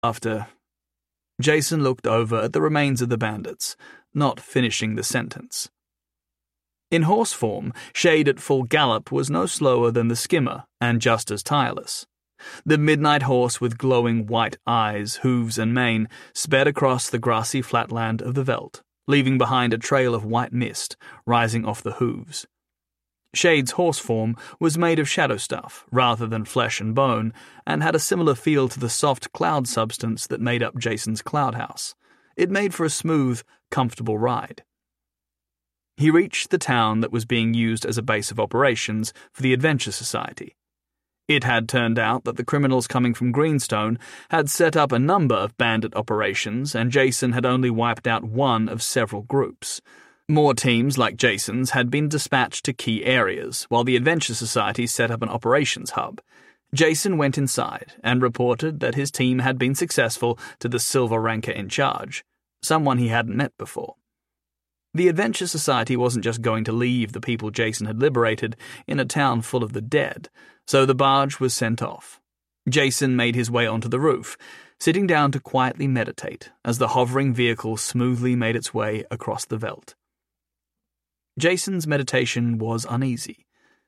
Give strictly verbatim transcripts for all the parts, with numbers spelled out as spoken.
After... Jason looked over at the remains of the bandits, not finishing the sentence. In horse form, Shade at full gallop was no slower than the skimmer, and just as tireless. The midnight horse with glowing white eyes, hooves and mane sped across the grassy flatland of the veldt, leaving behind a trail of white mist rising off the hooves. Shade's horse form was made of shadow stuff rather than flesh and bone, and had a similar feel to the soft cloud substance that made up Jason's cloud house. It made for a smooth, comfortable ride. He reached the town that was being used as a base of operations for the Adventure Society. It had turned out that the criminals coming from Greenstone had set up a number of bandit operations, and Jason had only wiped out one of several groups. More teams like Jason's had been dispatched to key areas, while the Adventure Society set up an operations hub. Jason went inside and reported that his team had been successful to the silver ranker in charge, someone he hadn't met before. The Adventure Society wasn't just going to leave the people Jason had liberated in a town full of the dead, so the barge was sent off. Jason made his way onto the roof, sitting down to quietly meditate as the hovering vehicle smoothly made its way across the veldt. Jason's meditation was uneasy.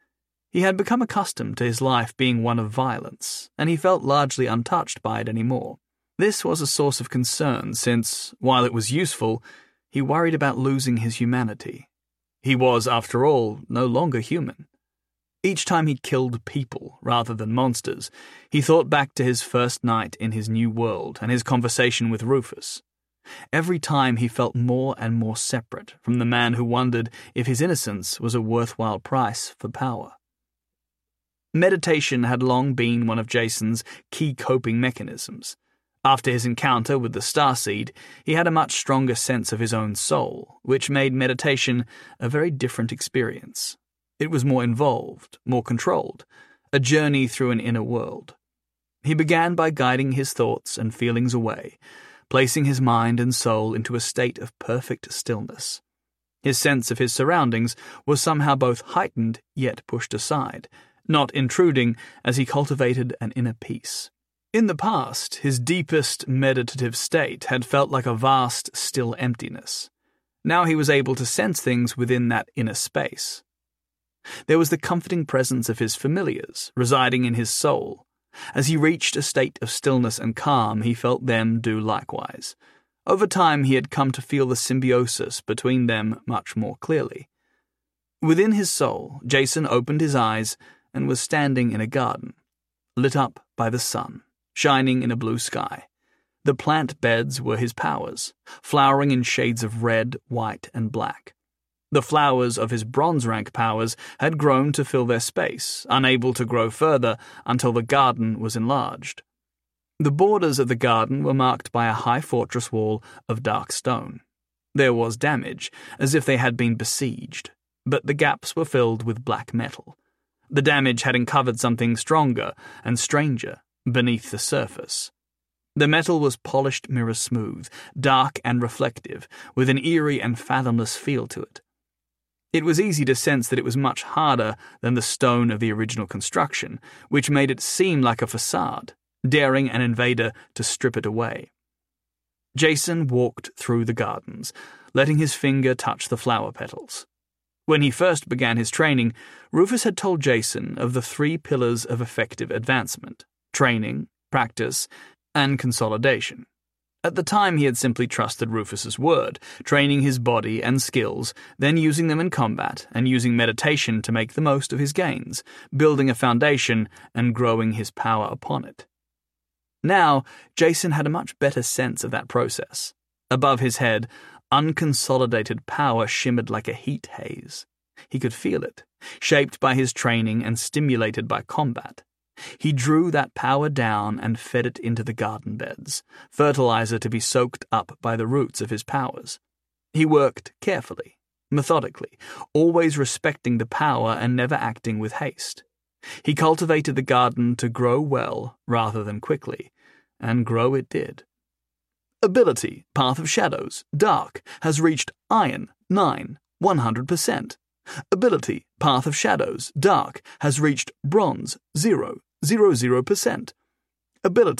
He had become accustomed to his life being one of violence, and he felt largely untouched by it anymore. This was a source of concern since, while it was useful, he worried about losing his humanity. He was, after all, no longer human. Each time he killed people rather than monsters, he thought back to his first night in his new world and his conversation with Rufus. Every time he felt more and more separate from the man who wondered if his innocence was a worthwhile price for power. Meditation had long been one of Jason's key coping mechanisms. After his encounter with the Starseed, he had a much stronger sense of his own soul, which made meditation a very different experience. It was more involved, more controlled, a journey through an inner world. He began by guiding his thoughts and feelings away, placing his mind and soul into a state of perfect stillness. His sense of his surroundings was somehow both heightened yet pushed aside, not intruding as he cultivated an inner peace. In the past, his deepest meditative state had felt like a vast, still emptiness. Now he was able to sense things within that inner space. There was the comforting presence of his familiars residing in his soul. As he reached a state of stillness and calm, he felt them do likewise. Over time, he had come to feel the symbiosis between them much more clearly. Within his soul, Jason opened his eyes and was standing in a garden, lit up by the sun, shining in a blue sky. The plant beds were his powers, flowering in shades of red, white, and black. The flowers of his bronze rank powers had grown to fill their space, unable to grow further until the garden was enlarged. The borders of the garden were marked by a high fortress wall of dark stone. There was damage, as if they had been besieged, but the gaps were filled with black metal. The damage had uncovered something stronger and stranger beneath the surface. The metal was polished mirror smooth, dark and reflective, with an eerie and fathomless feel to it. It was easy to sense that it was much harder than the stone of the original construction, which made it seem like a facade, daring an invader to strip it away. Jason walked through the gardens, letting his finger touch the flower petals. When he first began his training, Rufus had told Jason of the three pillars of effective advancement: training, practice, and consolidation. At the time, he had simply trusted Rufus's word, training his body and skills, then using them in combat and using meditation to make the most of his gains, building a foundation and growing his power upon it. Now, Jason had a much better sense of that process. Above his head, unconsolidated power shimmered like a heat haze. He could feel it, shaped by his training and stimulated by combat. He drew that power down and fed it into the garden beds, fertilizer to be soaked up by the roots of his powers. He worked carefully, methodically, always respecting the power and never acting with haste. He cultivated the garden to grow well rather than quickly, and grow it did. Ability, Path of Shadows, Dark, has reached Iron, nine, one hundred percent. Ability, Path of Shadows, Dark, has reached Bronze, zero, zero, zero percent. Ability,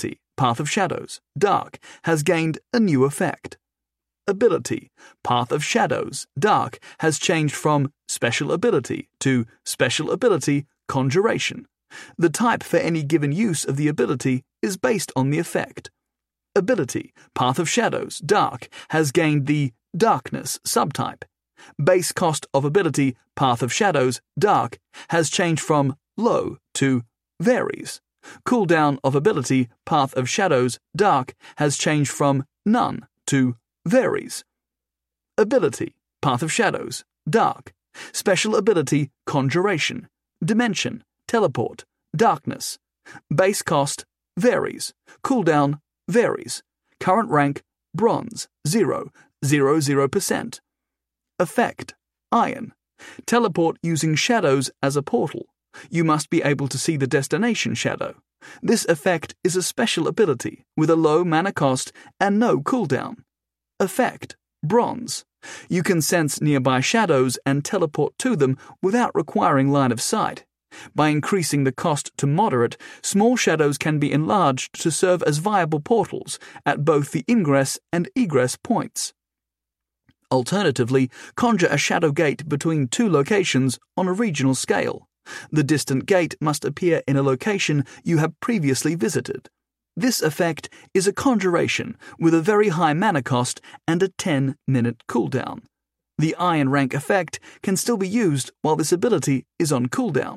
Path of Shadows, Dark, has gained a new effect. Ability, Path of Shadows, Dark, has changed from Special Ability to Special Ability, Conjuration. The type for any given use of the ability is based on the effect. Ability, Path of Shadows, Dark, has gained the Darkness subtype. Base cost of ability, Path of Shadows, Dark, has changed from Low to Varies. Cooldown of ability, Path of Shadows, Dark, has changed from None to Varies. Ability, Path of Shadows, Dark. Special ability, Conjuration. Dimension, Teleport, Darkness. Base cost, Varies. Cooldown, Varies. Current rank, Bronze, zero, zero, zero percent. Effect, Iron. Teleport using shadows as a portal. You must be able to see the destination shadow. This effect is a special ability with a low mana cost and no cooldown. Effect, Bronze. You can sense nearby shadows and teleport to them without requiring line of sight. By increasing the cost to moderate, small shadows can be enlarged to serve as viable portals at both the ingress and egress points. Alternatively, conjure a shadow gate between two locations on a regional scale. The distant gate must appear in a location you have previously visited. This effect is a conjuration with a very high mana cost and a ten minute cooldown. The Iron rank effect can still be used while this ability is on cooldown.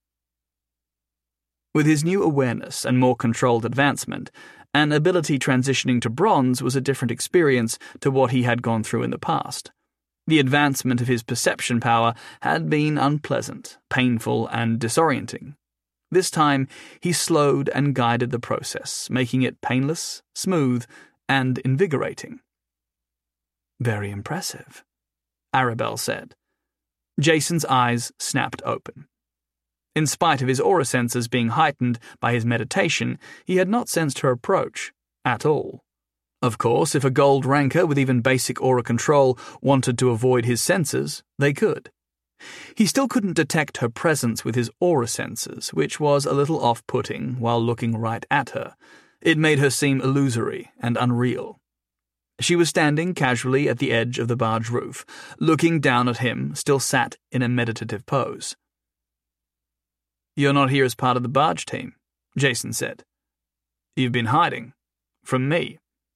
With his new awareness and more controlled advancement, an ability transitioning to Bronze was a different experience to what he had gone through in the past. The advancement of his perception power had been unpleasant, painful, and disorienting. This time, he slowed and guided the process, making it painless, smooth, and invigorating. "Very impressive," Arabelle said. Jason's eyes snapped open. In spite of his aura senses being heightened by his meditation, he had not sensed her approach at all. Of course, if a gold ranker with even basic aura control wanted to avoid his senses, they could. He still couldn't detect her presence with his aura sensors, which was a little off-putting while looking right at her. It made her seem illusory and unreal. She was standing casually at the edge of the barge roof, looking down at him, still sat in a meditative pose. "You're not here as part of the barge team," Jason said. "You've been hiding. From me."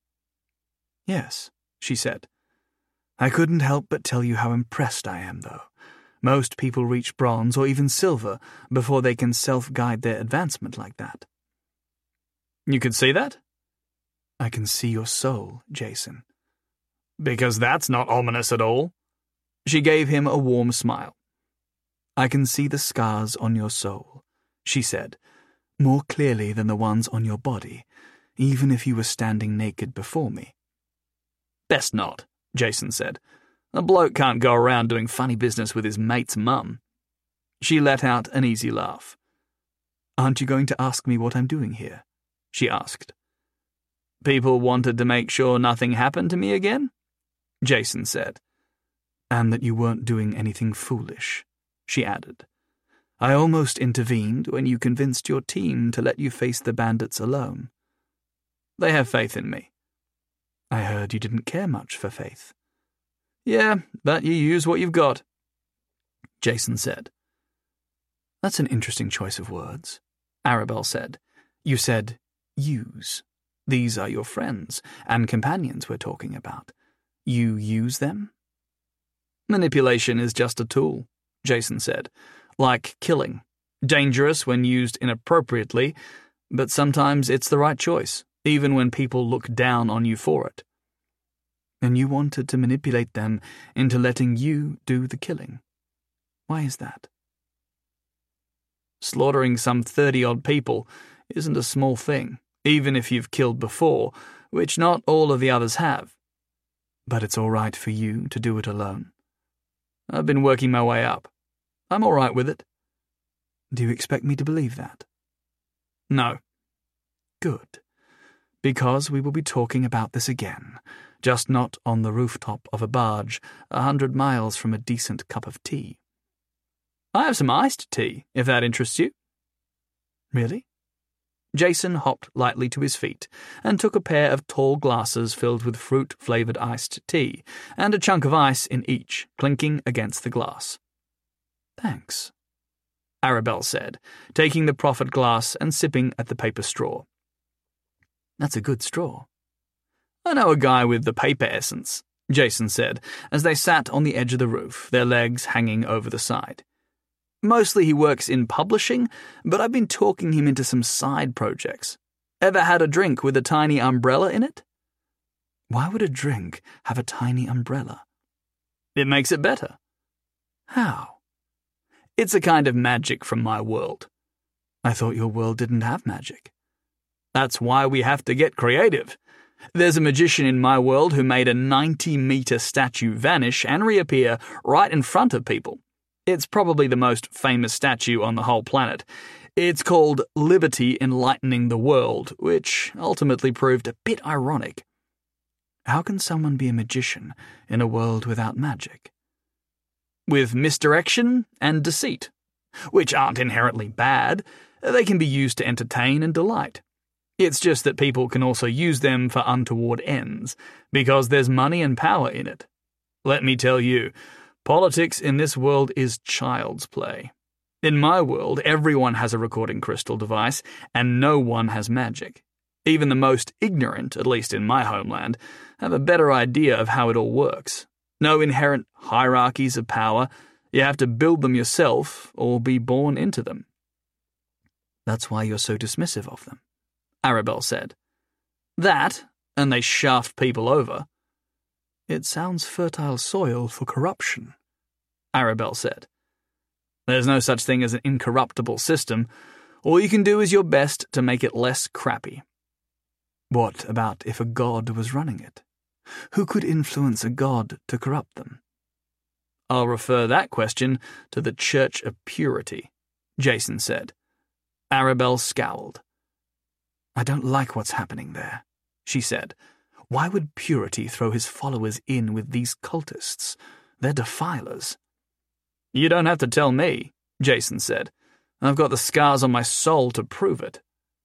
"Yes," she said. "I couldn't help but tell you how impressed I am, though. Most people reach bronze or even silver before they can self-guide their advancement like that." "You could see that?" "I can see your soul, Jason." "Because that's not ominous at all." She gave him a warm smile. "I can see the scars on your soul," she said, "more clearly than the ones on your body, even if you were standing naked before me." "Best not," Jason said. "A bloke can't go around doing funny business with his mate's mum." She let out an easy laugh. "Aren't you going to ask me what I'm doing here?" she asked. "People wanted to make sure nothing happened to me again?" Jason said. "And that you weren't doing anything foolish," she added. "I almost intervened when you convinced your team to let you face the bandits alone." "They have faith in me." "I heard you didn't care much for faith." "Yeah, but you use what you've got," Jason said. "That's an interesting choice of words," Arabelle said. "You said, use. These are your friends and companions we're talking about. You use them?" "Manipulation is just a tool," Jason said. "Like killing. Dangerous when used inappropriately, but sometimes it's the right choice, even when people look down on you for it." "And you wanted to manipulate them into letting you do the killing. Why is that?" "Slaughtering some thirty-odd people isn't a small thing, even if you've killed before, which not all of the others have." "But it's all right for you to do it alone." "I've been working my way up. I'm all right with it." "Do you expect me to believe that?" "No." "Good. Because we will be talking about this again, just not on the rooftop of a barge a hundred miles from a decent cup of tea." "I have some iced tea, if that interests you." "Really?" Jason hopped lightly to his feet and took a pair of tall glasses filled with fruit-flavored iced tea, and a chunk of ice in each, clinking against the glass. "Thanks," Arabelle said, taking the proffered glass and sipping at the paper straw. "That's a good straw." "I know a guy with the paper essence," Jason said, as they sat on the edge of the roof, their legs hanging over the side. "Mostly he works in publishing, but I've been talking him into some side projects. Ever had a drink with a tiny umbrella in it?" "Why would a drink have a tiny umbrella?" "It makes it better." "How?" "It's a kind of magic from my world." "I thought your world didn't have magic." "That's why we have to get creative. There's a magician in my world who made a ninety-meter statue vanish and reappear right in front of people. It's probably the most famous statue on the whole planet. It's called Liberty Enlightening the World, which ultimately proved a bit ironic." "How can someone be a magician in a world without magic?" "With misdirection and deceit, which aren't inherently bad. They can be used to entertain and delight. It's just that people can also use them for untoward ends, because there's money and power in it. Let me tell you, politics in this world is child's play. In my world, everyone has a recording crystal device, and no one has magic. Even the most ignorant, at least in my homeland, have a better idea of how it all works. No inherent hierarchies of power. You have to build them yourself or be born into them." "That's why you're so dismissive of them," Arabelle said. "That, and they shaft people over." "It sounds fertile soil for corruption," Arabelle said. "There's no such thing as an incorruptible system. All you can do is your best to make it less crappy." "What about if a god was running it? Who could influence a god to corrupt them?" "I'll refer that question to the Church of Purity," Jason said. Arabelle scowled. "I don't like what's happening there," she said. "Why would Purity throw his followers in with these cultists? They're defilers." "You don't have to tell me," Jason said. "I've got the scars on my soul to prove it."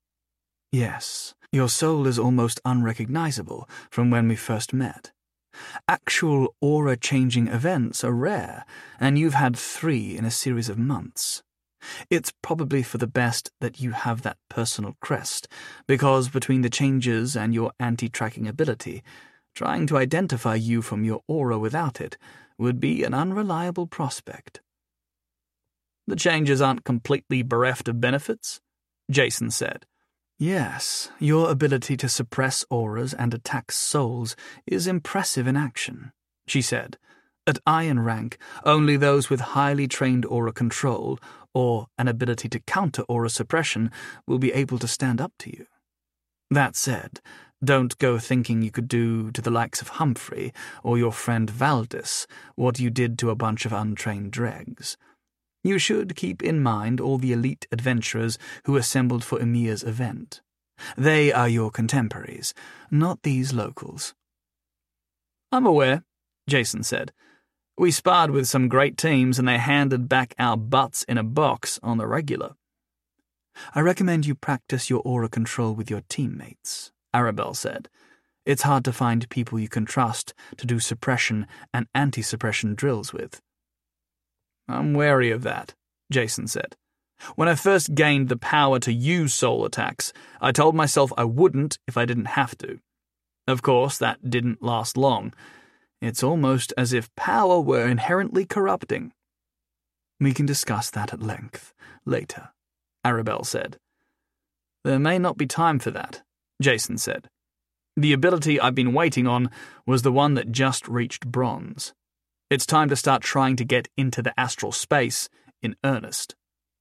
"Yes, your soul is almost unrecognizable from when we first met. Actual aura-changing events are rare, and you've had three in a series of months. It's probably for the best that you have that personal crest, because between the changes and your anti-tracking ability, trying to identify you from your aura without it would be an unreliable prospect." "The changes aren't completely bereft of benefits," Jason said. "Yes, your ability to suppress auras and attack souls is impressive in action," she said. "At Iron rank, only those with highly trained aura control or an ability to counter aura suppression will be able to stand up to you. That said, don't go thinking you could do to the likes of Humphrey or your friend Valdis what you did to a bunch of untrained dregs. You should keep in mind all the elite adventurers who assembled for Emir's event. They are your contemporaries, not these locals." "I'm aware," Jason said. "We sparred with some great teams and they handed back our butts in a box on the regular." "I recommend you practice your aura control with your teammates," Arabelle said. "It's hard to find people you can trust to do suppression and anti-suppression drills with." "I'm wary of that," Jason said. "When I first gained the power to use soul attacks, I told myself I wouldn't if I didn't have to. Of course, that didn't last long. It's almost as if power were inherently corrupting." "We can discuss that at length later," Arabelle said. "There may not be time for that," Jason said. "The ability I've been waiting on was the one that just reached bronze. It's time to start trying to get into the astral space in earnest."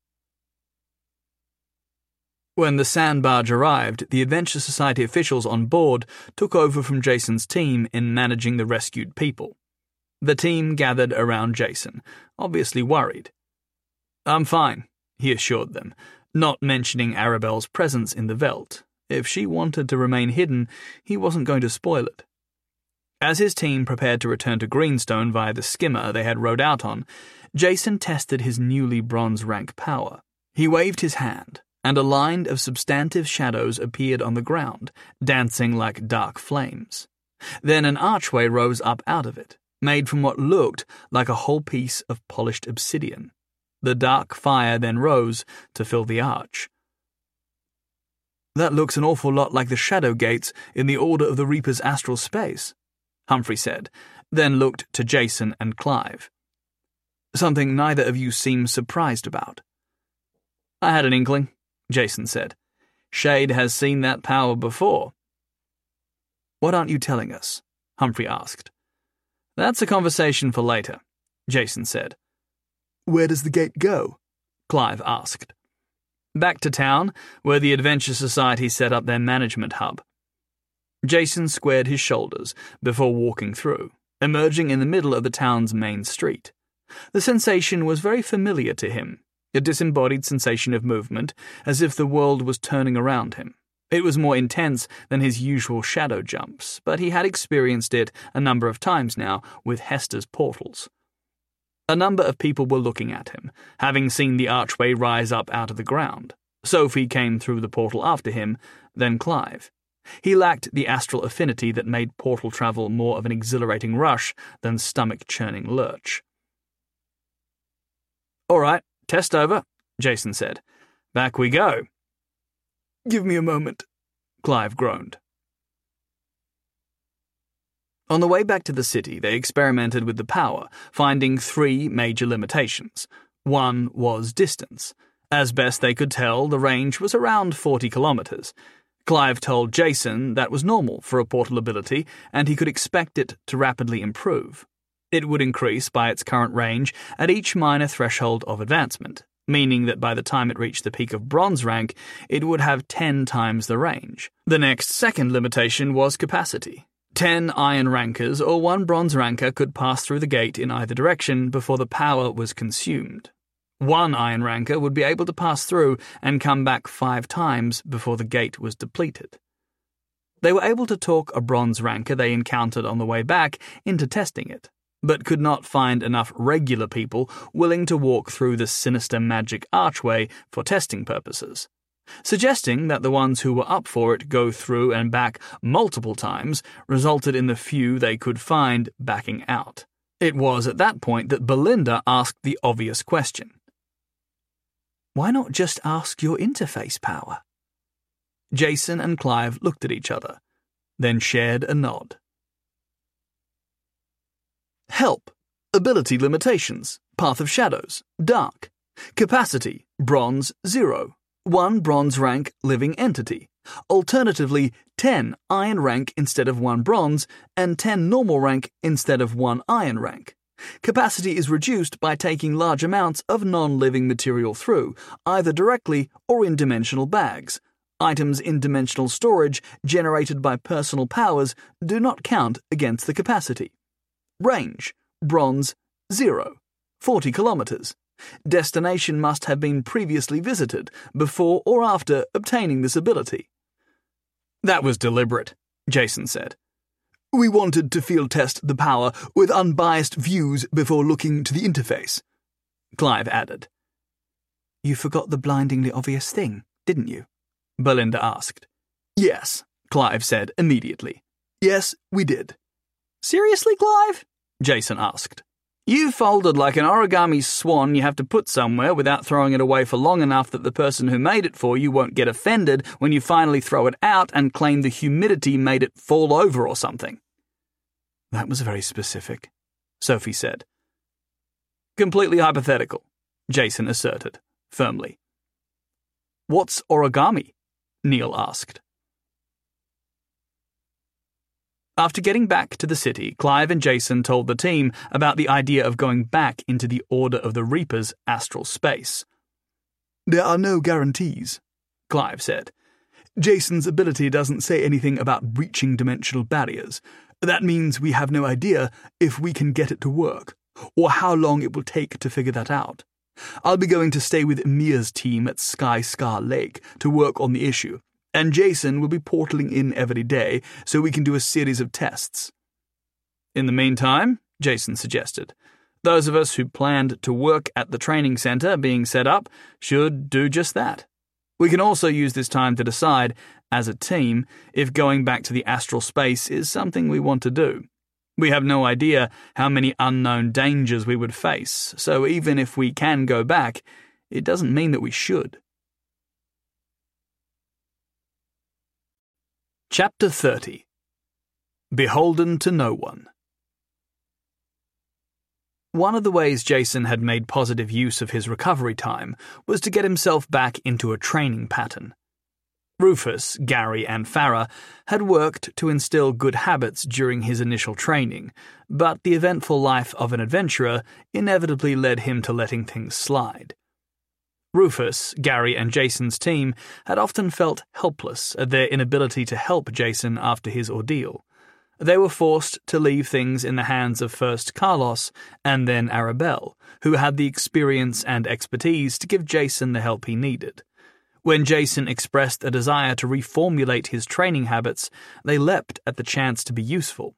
When the sand barge arrived, the Adventure Society officials on board took over from Jason's team in managing the rescued people. The team gathered around Jason, obviously worried. "I'm fine," he assured them, not mentioning Arabelle's presence in the Veldt. If she wanted to remain hidden, he wasn't going to spoil it. As his team prepared to return to Greenstone via the skimmer they had rowed out on, Jason tested his newly bronze rank power. He waved his hand, and a line of substantive shadows appeared on the ground, dancing like dark flames. Then an archway rose up out of it, made from what looked like a whole piece of polished obsidian. The dark fire then rose to fill the arch. "That looks an awful lot like the shadow gates in the Order of the Reaper's astral space," Humphrey said, then looked to Jason and Clive. "Something neither of you seems surprised about." "I had an inkling," Jason said. "Shade has seen that power before." "What aren't you telling us?" Humphrey asked. "That's a conversation for later," Jason said. "Where does the gate go?" Clive asked. "Back to town, where the Adventure Society set up their management hub." Jason squared his shoulders before walking through, emerging in the middle of the town's main street. The sensation was very familiar to him, a disembodied sensation of movement, as if the world was turning around him. It was more intense than his usual shadow jumps, but he had experienced it a number of times now with Hester's portals. A number of people were looking at him, having seen the archway rise up out of the ground. Sophie came through the portal after him, then Clive. He lacked the astral affinity that made portal travel more of an exhilarating rush than stomach-churning lurch. "All right, test over," Jason said. "Back we go." "Give me a moment," Clive groaned. On the way back to the city, they experimented with the power, finding three major limitations. One was distance. As best they could tell, the range was around forty kilometers. Clive told Jason that was normal for a portal ability, and he could expect it to rapidly improve. It would increase by its current range at each minor threshold of advancement, meaning that by the time it reached the peak of bronze rank, it would have ten times the range. The next second limitation was capacity. Ten iron rankers or one bronze ranker could pass through the gate in either direction before the power was consumed. One iron ranker would be able to pass through and come back five times before the gate was depleted. They were able to talk a bronze ranker they encountered on the way back into testing it, but could not find enough regular people willing to walk through the sinister magic archway for testing purposes, suggesting that the ones who were up for it go through and back multiple times resulted in the few they could find backing out. It was at that point that Belinda asked the obvious question. "Why not just ask your interface power?" Jason and Clive looked at each other, then shared a nod. Help. Ability limitations. Path of Shadows. Dark. Capacity. Bronze zero. One bronze rank living entity. Alternatively, ten iron rank instead of one bronze, and ten normal rank instead of one iron rank. Capacity is reduced by taking large amounts of non-living material through, either directly or in dimensional bags. Items in dimensional storage generated by personal powers do not count against the capacity. Range. Bronze zero. forty kilometers. Destination must have been previously visited before or after obtaining this ability. "That was deliberate," Jason said. "We wanted to field test the power with unbiased views before looking to the interface," Clive added. "You forgot the blindingly obvious thing, didn't you?" Belinda asked. "Yes," Clive said immediately. "Yes, we did." "Seriously, Clive?" Jason asked. "You folded like an origami swan you have to put somewhere without throwing it away for long enough that the person who made it for you won't get offended when you finally throw it out and claim the humidity made it fall over or something." "That was very specific," Sophie said. "Completely hypothetical," Jason asserted, firmly. "What's origami?" Neil asked. After getting back to the city, Clive and Jason told the team about the idea of going back into the Order of the Reaper's astral space. "There are no guarantees," Clive said. "Jason's ability doesn't say anything about breaching dimensional barriers. That means we have no idea if we can get it to work, or how long it will take to figure that out. I'll be going to stay with Mia's team at Sky Scar Lake to work on the issue, and Jason will be portaling in every day so we can do a series of tests." "In the meantime," Jason suggested, "those of us who planned to work at the training center being set up should do just that." We can also use this time to decide, as a team, if going back to the astral space is something we want to do. We have no idea how many unknown dangers we would face, so even if we can go back, it doesn't mean that we should. Chapter thirty. Beholden to No One. One of the ways Jason had made positive use of his recovery time was to get himself back into a training pattern. Rufus, Gary, and Farah had worked to instill good habits during his initial training, but the eventful life of an adventurer inevitably led him to letting things slide. Rufus, Gary, and Jason's team had often felt helpless at their inability to help Jason after his ordeal. They were forced to leave things in the hands of first Carlos and then Arabelle, who had the experience and expertise to give Jason the help he needed. When Jason expressed a desire to reformulate his training habits, they leapt at the chance to be useful.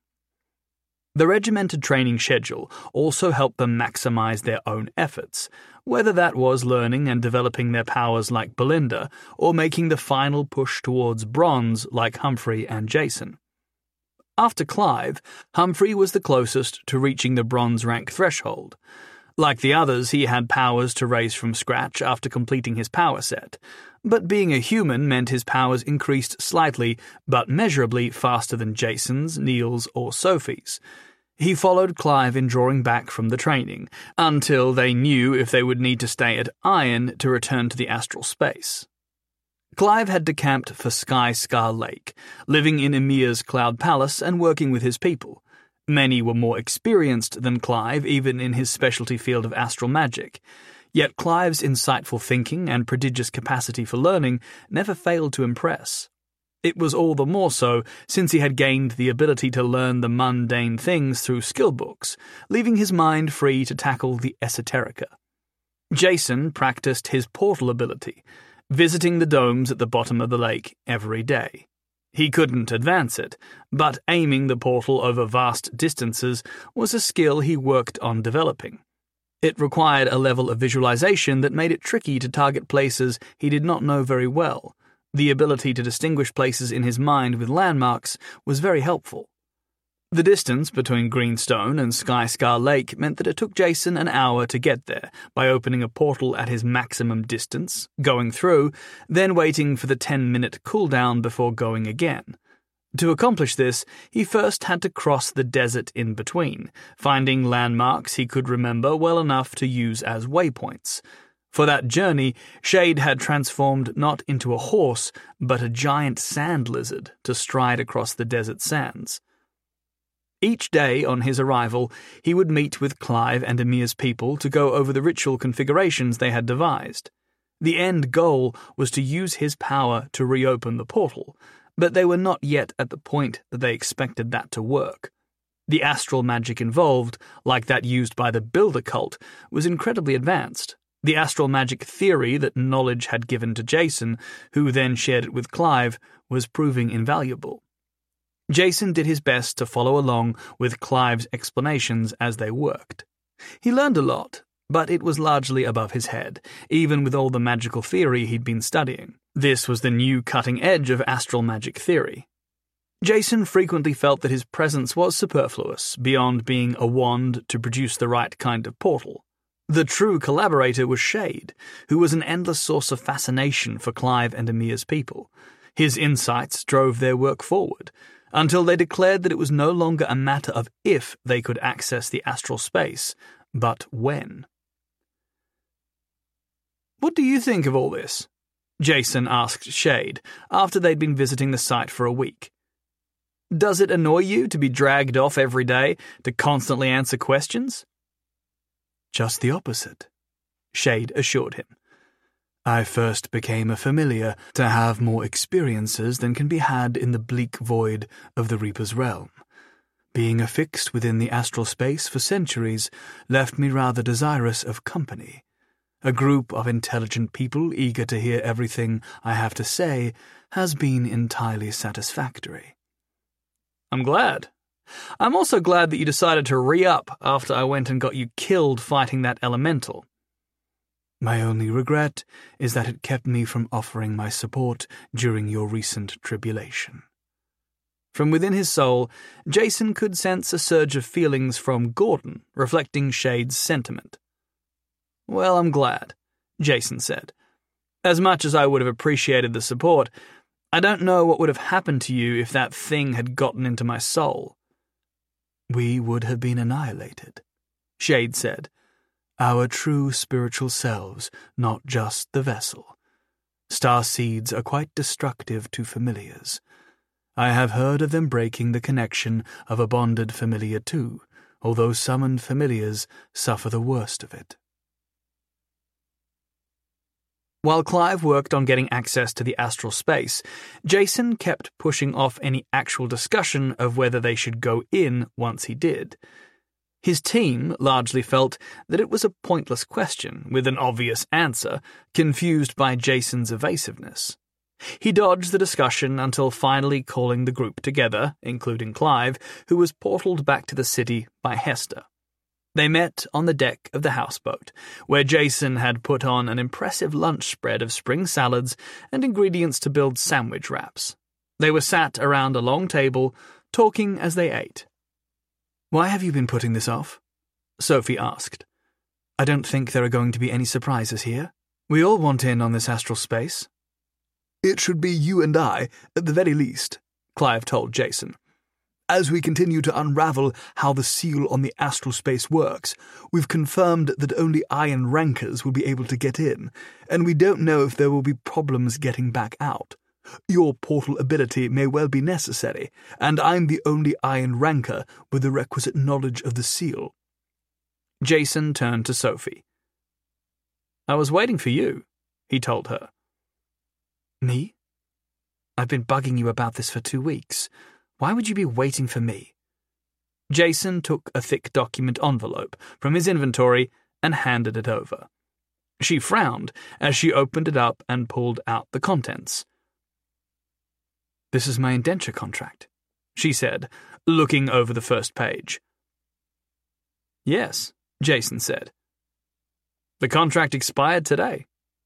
The regimented training schedule also helped them maximize their own efforts, whether that was learning and developing their powers like Belinda, or making the final push towards bronze like Humphrey and Jason. After Clive, Humphrey was the closest to reaching the bronze rank threshold. Like the others, he had powers to raise from scratch after completing his power set, but being a human meant his powers increased slightly but measurably faster than Jason's, Neil's, or Sophie's. He followed Clive in drawing back from the training, until they knew if they would need to stay at Iron to return to the astral space. Clive had decamped for Sky Scar Lake, living in Emir's Cloud Palace and working with his people. Many were more experienced than Clive, even in his specialty field of astral magic. Yet Clive's insightful thinking and prodigious capacity for learning never failed to impress. It was all the more so since he had gained the ability to learn the mundane things through skill books, leaving his mind free to tackle the esoterica. Jason practiced his portal ability, visiting the domes at the bottom of the lake every day. He couldn't advance it, but aiming the portal over vast distances was a skill he worked on developing. It required a level of visualization that made it tricky to target places he did not know very well. The ability to distinguish places in his mind with landmarks was very helpful. The distance between Greenstone and Sky Scar Lake meant that it took Jason an hour to get there by opening a portal at his maximum distance, going through, then waiting for the ten-minute cooldown before going again. To accomplish this, he first had to cross the desert in between, finding landmarks he could remember well enough to use as waypoints. For that journey, Shade had transformed not into a horse, but a giant sand lizard to stride across the desert sands. Each day on his arrival, he would meet with Clive and Emir's people to go over the ritual configurations they had devised. The end goal was to use his power to reopen the portal, but they were not yet at the point that they expected that to work. The astral magic involved, like that used by the Builder cult, was incredibly advanced. The astral magic theory that knowledge had given to Jason, who then shared it with Clive, was proving invaluable. Jason did his best to follow along with Clive's explanations as they worked. He learned a lot, but it was largely above his head, even with all the magical theory he'd been studying. This was the new cutting edge of astral magic theory. Jason frequently felt that his presence was superfluous, beyond being a wand to produce the right kind of portal. The true collaborator was Shade, who was an endless source of fascination for Clive and Emir's people. His insights drove their work forward, until they declared that it was no longer a matter of if they could access the astral space, but when. "What do you think of all this?" Jason asked Shade, after they'd been visiting the site for a week. "Does it annoy you to be dragged off every day to constantly answer questions?" "Just the opposite," Shade assured him. "I first became a familiar to have more experiences than can be had in the bleak void of the Reaper's realm. Being affixed within the astral space for centuries left me rather desirous of company. A group of intelligent people eager to hear everything I have to say has been entirely satisfactory." "I'm glad. I'm also glad that you decided to re-up after I went and got you killed fighting that elemental." My only regret is that it kept me from offering my support during your recent tribulation. From within his soul, Jacen could sense a surge of feelings from Gordon, reflecting Shade's sentiment. "Well, I'm glad," Jacen said. "As much as I would have appreciated the support, I don't know what would have happened to you if that thing had gotten into my soul." "We would have been annihilated," Shade said. "Our true spiritual selves, not just the vessel. Star seeds are quite destructive to familiars. I have heard of them breaking the connection of a bonded familiar too, although summoned familiars suffer the worst of it." While Clive worked on getting access to the astral space, Jacen kept pushing off any actual discussion of whether they should go in once he did. His team largely felt that it was a pointless question with an obvious answer, confused by Jacen's evasiveness. He dodged the discussion until finally calling the group together, including Clive, who was portaled back to the city by Hester. They met on the deck of the houseboat, where Jacen had put on an impressive lunch spread of spring salads and ingredients to build sandwich wraps. They were sat around a long table, talking as they ate. "Why have you been putting this off?" Sophie asked. "I don't think there are going to be any surprises here. We all want in on this astral space." "It should be you and I, at the very least," Clive told Jacen. "As we continue to unravel how the seal on the astral space works, we've confirmed that only Iron Rankers will be able to get in, and we don't know if there will be problems getting back out. Your portal ability may well be necessary, and I'm the only Iron Ranker with the requisite knowledge of the seal." Jacen turned to Sophie. "I was waiting for you," he told her. "Me? I've been bugging you about this for two weeks. Why would you be waiting for me?" Jacen took a thick document envelope from his inventory and handed it over. She frowned as she opened it up and pulled out the contents. "This is my indenture contract," she said, looking over the first page. "Yes," Jacen said. "The contract expired today."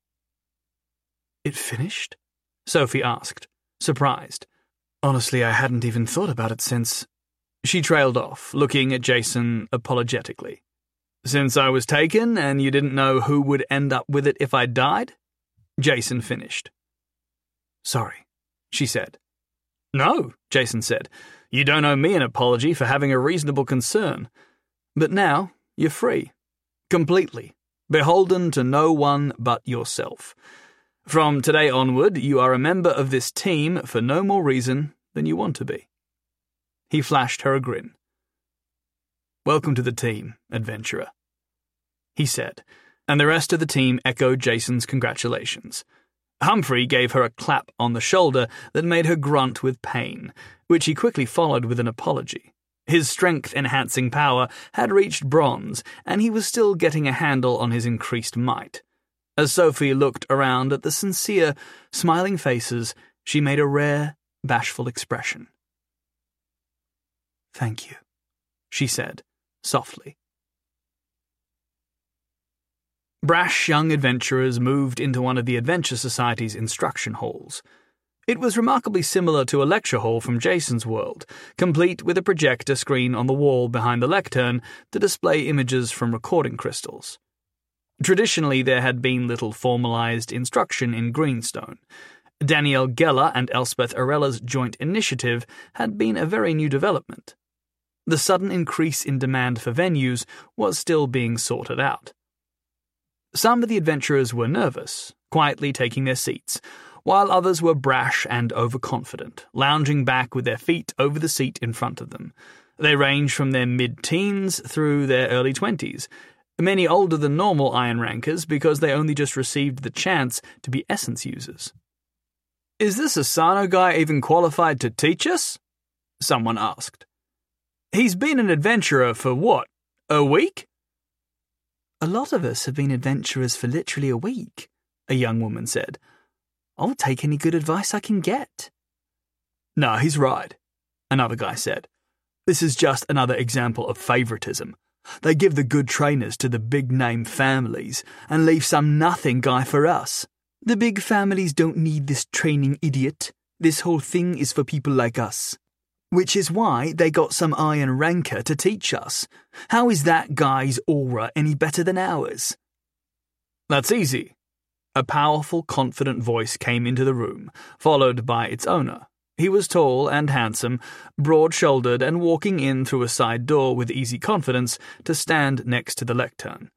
"It finished?" Sophie asked, surprised. "Honestly, I hadn't even thought about it since—" She trailed off, looking at Jacen apologetically. "Since I was taken and you didn't know who would end up with it if I died?" Jacen finished. "Sorry," she said. "No," Jacen said. "You don't owe me an apology for having a reasonable concern. But now you're free. Completely. Beholden to no one but yourself. From today onward, you are a member of this team for no more reason than you want to be." He flashed her a grin. "Welcome to the team, adventurer," he said, and the rest of the team echoed Jacen's congratulations. Humphrey gave her a clap on the shoulder that made her grunt with pain, which he quickly followed with an apology. His strength-enhancing power had reached bronze, and he was still getting a handle on his increased might. As Sophie looked around at the sincere, smiling faces, she made a rare, bashful expression. "Thank you," she said, softly. Brash young adventurers moved into one of the Adventure Society's instruction halls. It was remarkably similar to a lecture hall from Jacen's world, complete with a projector screen on the wall behind the lectern to display images from recording crystals. Traditionally, there had been little formalized instruction in Greenstone. Danielle Geller and Elspeth Arella's joint initiative had been a very new development. The sudden increase in demand for venues was still being sorted out. Some of the adventurers were nervous, quietly taking their seats, while others were brash and overconfident, lounging back with their feet over the seat in front of them. They ranged from their mid-teens through their early twenties, many older than normal Iron Rankers because they only just received the chance to be Essence users. "Is this Asano guy even qualified to teach us?" someone asked. "He's been an adventurer for what, a week?" "A lot of us have been adventurers for literally a week," a young woman said. "I'll take any good advice I can get." "No, he's right," another guy said. "This is just another example of favoritism. They give the good trainers to the big-name families and leave some nothing guy for us. The big families don't need this training, idiot. This whole thing is for people like us. Which is why they got some iron rancor to teach us. How is that guy's aura any better than ours? That's easy. A powerful, confident voice came into the room, followed by its owner. He was tall and handsome, broad-shouldered, and walking in through a side door with easy confidence to stand next to the lectern.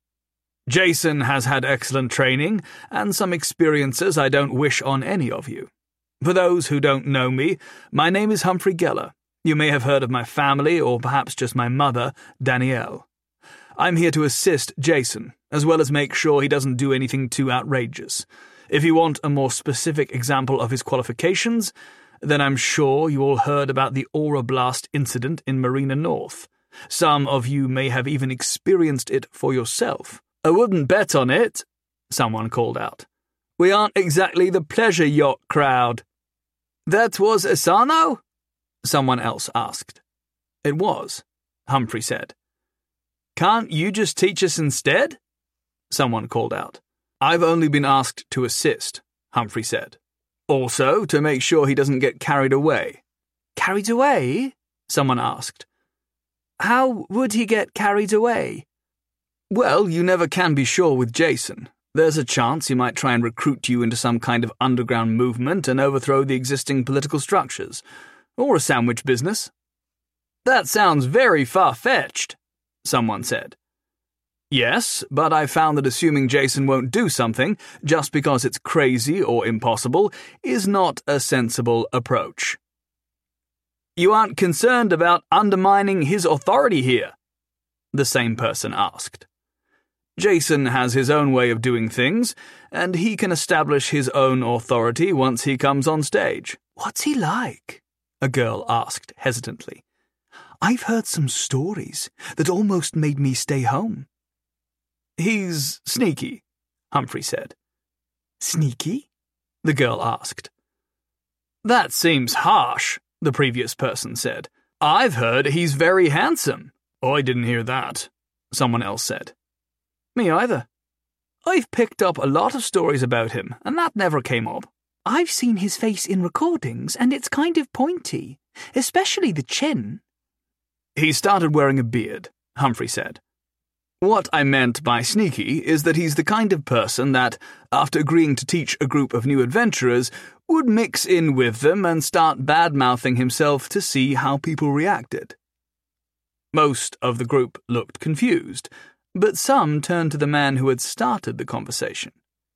Jason has had excellent training and some experiences I don't wish on any of you. For those who don't know me, my name is Humphrey Geller. You may have heard of my family, or perhaps just my mother, Danielle. I'm here to assist Jason, as well as make sure he doesn't do anything too outrageous. If you want a more specific example of his qualifications, then I'm sure you all heard about the Aura Blast incident in Marina North. Some of you may have even experienced it for yourself. I wouldn't bet on it, someone called out. We aren't exactly the pleasure yacht crowd. That was Asano? Someone else asked. It was, Humphrey said. Can't you just teach us instead? Someone called out. I've only been asked to assist, Humphrey said. Also, to make sure he doesn't get carried away. Carried away? Someone asked. How would he get carried away? Well, you never can be sure with Jason. There's a chance he might try and recruit you into some kind of underground movement and overthrow the existing political structures. Or a sandwich business. That sounds very far-fetched, someone said. Yes, but I found that assuming Jason won't do something just because it's crazy or impossible is not a sensible approach. You aren't concerned about undermining his authority here? The same person asked. Jason has his own way of doing things, and he can establish his own authority once he comes on stage. What's he like? A girl asked hesitantly. I've heard some stories that almost made me stay home. He's sneaky, Humphrey said. Sneaky? The girl asked. That seems harsh, the previous person said. I've heard he's very handsome. I didn't hear that, someone else said. Me either. I've picked up a lot of stories about him, and that never came up. I've seen his face in recordings, and it's kind of pointy, especially the chin. He started wearing a beard, Humphrey said. What I meant by sneaky is that he's the kind of person that, after agreeing to teach a group of new adventurers, would mix in with them and start bad-mouthing himself to see how people reacted. Most of the group looked confused, but some turned to the man who had started the conversation.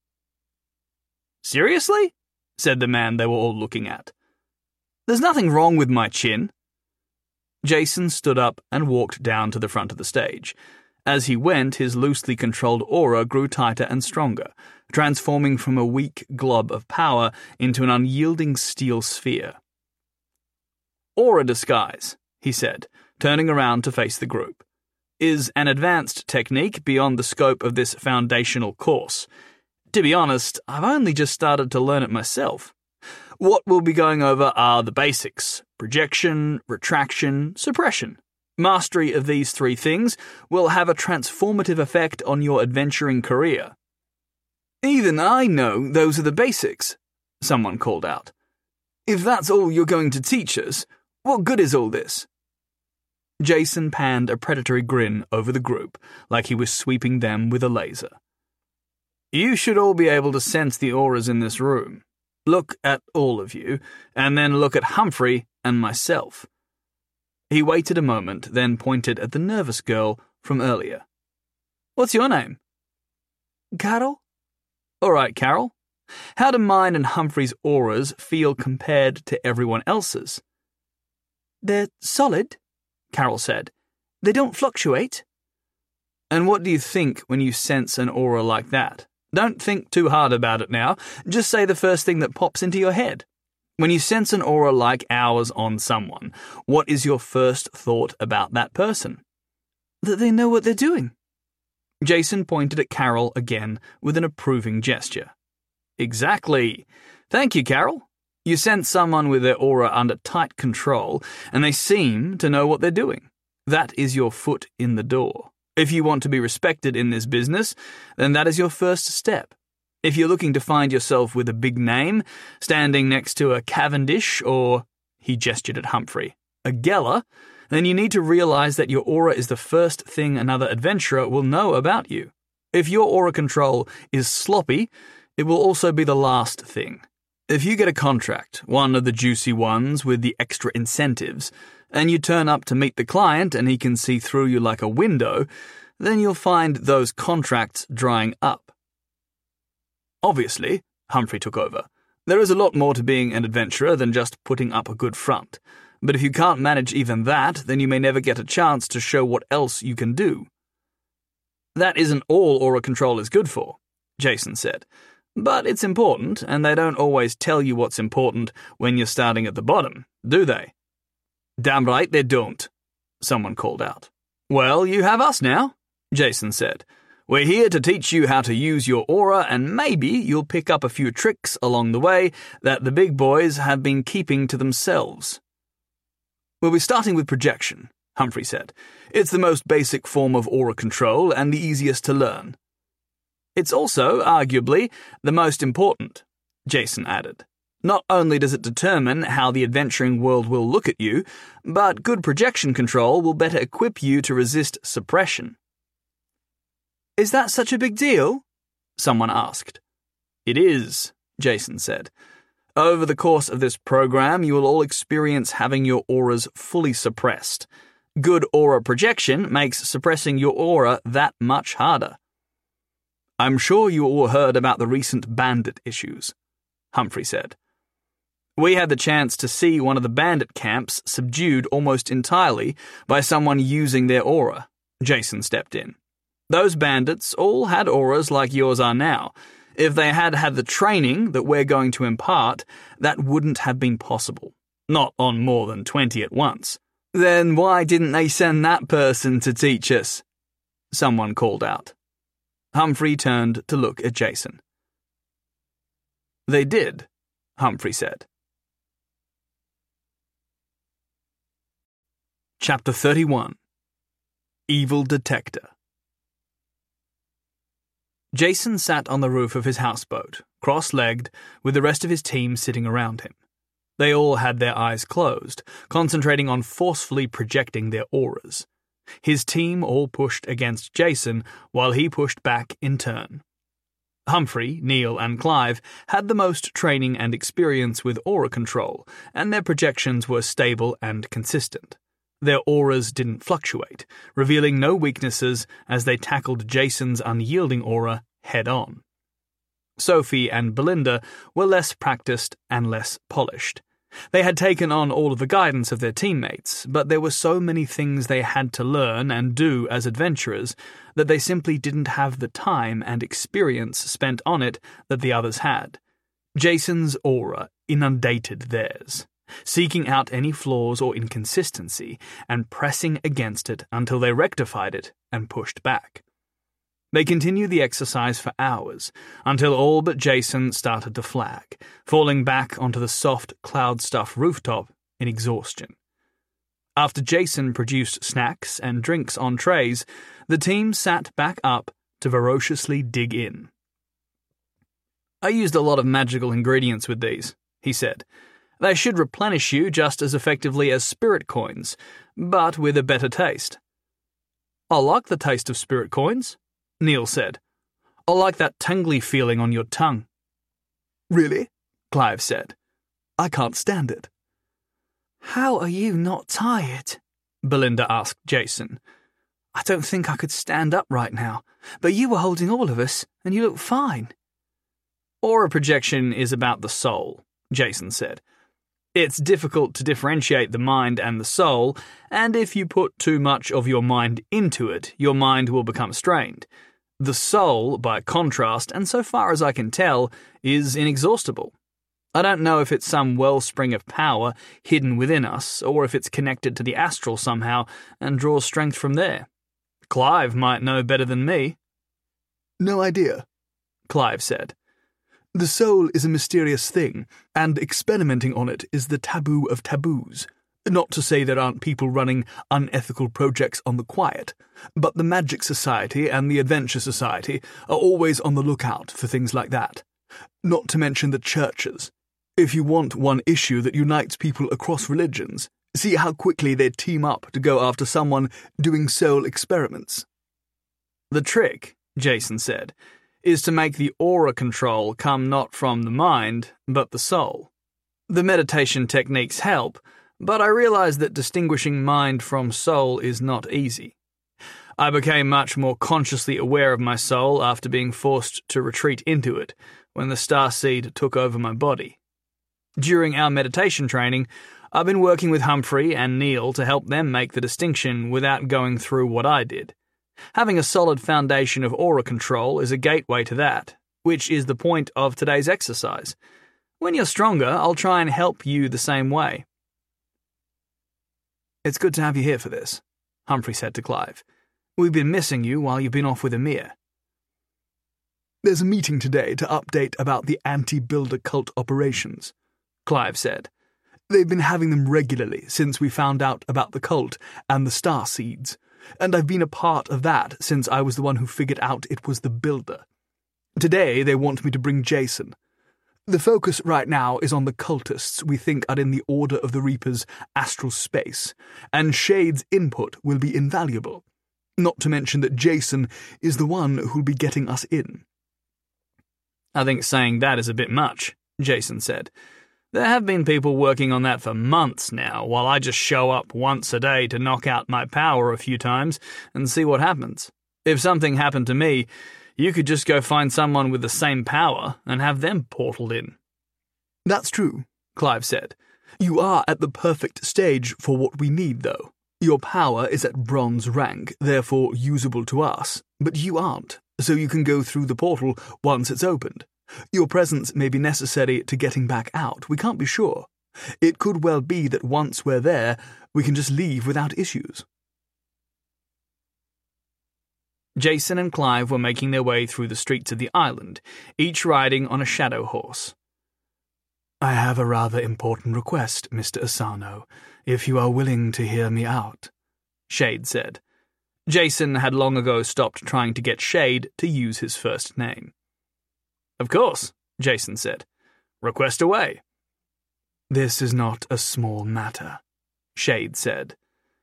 Seriously? Said the man they were all looking at. There's nothing wrong with my chin. Jason stood up and walked down to the front of the stage. As he went, his loosely controlled aura grew tighter and stronger, transforming from a weak glob of power into an unyielding steel sphere. Aura disguise, he said, turning around to face the group, is an advanced technique beyond the scope of this foundational course. To be honest, I've only just started to learn it myself. What we'll be going over are the basics: projection, retraction, suppression. Mastery of these three things will have a transformative effect on your adventuring career. Even I know those are the basics, someone called out. If that's all you're going to teach us, what good is all this? Jason panned a predatory grin over the group, like he was sweeping them with a laser. You should all be able to sense the auras in this room. Look at all of you, and then look at Humphrey and myself. He waited a moment, then pointed at the nervous girl from earlier. What's your name? Carol? All right, Carol. How do mine and Humphrey's auras feel compared to everyone else's? They're solid, Carol said. They don't fluctuate. And what do you think when you sense an aura like that? Don't think too hard about it now. Just say the first thing that pops into your head. When you sense an aura like ours on someone, what is your first thought about that person? That they know what they're doing. Jason pointed at Carol again with an approving gesture. Exactly. Thank you, Carol. You sense someone with their aura under tight control, and they seem to know what they're doing. That is your foot in the door. If you want to be respected in this business, then that is your first step. If you're looking to find yourself with a big name, standing next to a Cavendish or, he gestured at Humphrey, a Geller, then you need to realize that your aura is the first thing another adventurer will know about you. If your aura control is sloppy, it will also be the last thing. If you get a contract, one of the juicy ones with the extra incentives, and you turn up to meet the client and he can see through you like a window, then you'll find those contracts drying up. Obviously, Humphrey took over, there is a lot more to being an adventurer than just putting up a good front. But if you can't manage even that, then you may never get a chance to show what else you can do. That isn't all aura control is good for, Jason said. But it's important, and they don't always tell you what's important when you're starting at the bottom, do they? Damn right they don't, someone called out. Well, you have us now, Jason said. We're here to teach you how to use your aura, and maybe you'll pick up a few tricks along the way that the big boys have been keeping to themselves. We'll be starting with projection, Humphrey said. It's the most basic form of aura control and the easiest to learn. It's also, arguably, the most important, Jason added. Not only does it determine how the adventuring world will look at you, but good projection control will better equip you to resist suppression. Is that such a big deal? Someone asked. It is, Jason said. Over the course of this program, you will all experience having your auras fully suppressed. Good aura projection makes suppressing your aura that much harder. I'm sure you all heard about the recent bandit issues, Humphrey said. We had the chance to see one of the bandit camps subdued almost entirely by someone using their aura. Jason stepped in. Those bandits all had auras like yours are now. If they had had the training that we're going to impart, that wouldn't have been possible. Not on more than twenty at once. Then why didn't they send that person to teach us? Someone called out. Humphrey turned to look at Jason. They did, Humphrey said. Chapter thirty-one. Evil Detector. Jason sat on the roof of his houseboat, cross-legged, with the rest of his team sitting around him. They all had their eyes closed, concentrating on forcefully projecting their auras. His team all pushed against Jason, while he pushed back in turn. Humphrey, Neil, and Clive had the most training and experience with aura control, and their projections were stable and consistent. Their auras didn't fluctuate, revealing no weaknesses as they tackled Jason's unyielding aura head-on. Sophie and Belinda were less practiced and less polished. They had taken on all of the guidance of their teammates, but there were so many things they had to learn and do as adventurers that they simply didn't have the time and experience spent on it that the others had. Jason's aura inundated theirs, seeking out any flaws or inconsistency and pressing against it until they rectified it and pushed back. They continued the exercise for hours, until all but Jason started to flag, falling back onto the soft cloud-stuff rooftop in exhaustion. After Jason produced snacks and drinks on trays, the team sat back up to ferociously dig in. I used a lot of magical ingredients with these, he said. They should replenish you just as effectively as spirit coins, but with a better taste. I like the taste of spirit coins, Neil said. I like that tingly feeling on your tongue. Really? Clive said. I can't stand it. How are you not tired? Belinda asked Jason. I don't think I could stand up right now, but you were holding all of us, and you look fine. Aura projection is about the soul, Jason said. It's difficult to differentiate the mind and the soul, and if you put too much of your mind into it, your mind will become strained. The soul, by contrast, and so far as I can tell, is inexhaustible. I don't know if it's some wellspring of power hidden within us, or if it's connected to the astral somehow and draws strength from there. Clive might know better than me. No idea, Clive said. The soul is a mysterious thing, and experimenting on it is the taboo of taboos. Not to say there aren't people running unethical projects on the quiet, but the Magic Society and the Adventure Society are always on the lookout for things like that. Not to mention the churches. If you want one issue that unites people across religions, see how quickly they team up to go after someone doing soul experiments. The trick, Jason said, is to make the aura control come not from the mind, but the soul. The meditation techniques help, but I realized that distinguishing mind from soul is not easy. I became much more consciously aware of my soul after being forced to retreat into it when the starseed took over my body. During our meditation training, I've been working with Humphrey and Neil to help them make the distinction without going through what I did. Having a solid foundation of aura control is a gateway to that, which is the point of today's exercise. When you're stronger, I'll try and help you the same way. It's good to have you here for this, Humphrey said to Clive. We've been missing you while you've been off with Amir. There's a meeting today to update about the anti-Builder cult operations, Clive said. They've been having them regularly since we found out about the cult and the star seeds, and I've been a part of that since I was the one who figured out it was the Builder. Today they want me to bring Jason. The focus right now is on the cultists we think are in the Order of the Reaper's astral space, and Shade's input will be invaluable, not to mention that Jason is the one who'll be getting us in. I think saying that is a bit much, Jason said. There have been people working on that for months now, while I just show up once a day to knock out my power a few times and see what happens. If something happened to me, you could just go find someone with the same power and have them portaled in. That's true, Clive said. You are at the perfect stage for what we need, though. Your power is at bronze rank, therefore usable to us, but you aren't, so you can go through the portal once it's opened. Your presence may be necessary to getting back out, we can't be sure. It could well be that once we're there, we can just leave without issues. Jason and Clive were making their way through the streets of the island, each riding on a shadow horse. I have a rather important request, Mister Asano, if you are willing to hear me out, Shade said. Jason had long ago stopped trying to get Shade to use his first name. Of course, Jason said. Request away. This is not a small matter, Shade said.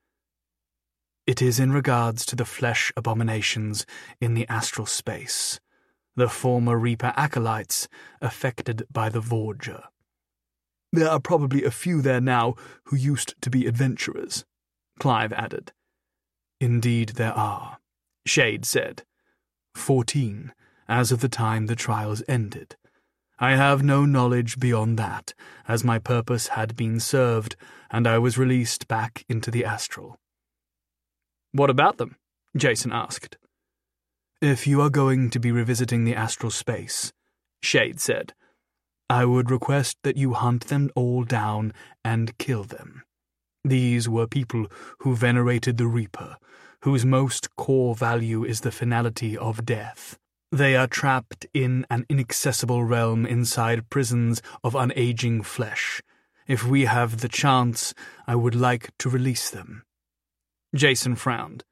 It is in regards to the flesh abominations in the astral space, the former Reaper acolytes affected by the Vorger. There are probably a few there now who used to be adventurers, Clive added. Indeed there are, Shade said. Fourteen, as of the time the trials ended. I have no knowledge beyond that, as my purpose had been served, and I was released back into the astral. What about them? Jason asked. If you are going to be revisiting the astral space, Shade said, I would request that you hunt them all down and kill them. These were people who venerated the Reaper, whose most core value is the finality of death. They are trapped in an inaccessible realm inside prisons of unaging flesh. If we have the chance, I would like to release them. Jason frowned.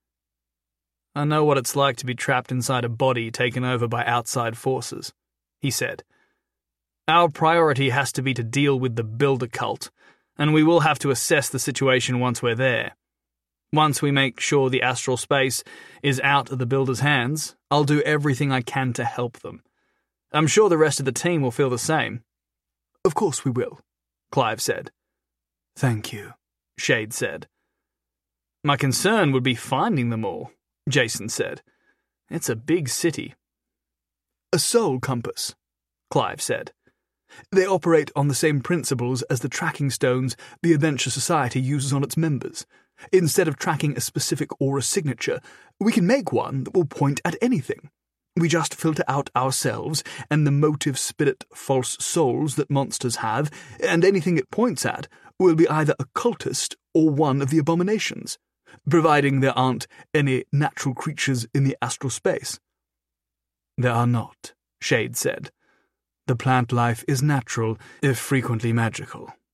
I know what it's like to be trapped inside a body taken over by outside forces, he said. Our priority has to be to deal with the Builder cult, and we will have to assess the situation once we're there. Once we make sure the astral space is out of the Builder's hands, I'll do everything I can to help them. I'm sure the rest of the team will feel the same. Of course we will, Clive said. Thank you, Shade said. My concern would be finding them all, Jason said. It's a big city. A soul compass, Clive said. They operate on the same principles as the tracking stones the Adventure Society uses on its members. Instead of tracking a specific aura signature, we can make one that will point at anything. We just filter out ourselves and the motive spirit false souls that monsters have, and anything it points at will be either a cultist or one of the abominations, providing there aren't any natural creatures in the astral space. There are not, Shade said. The plant life is natural, if frequently magical.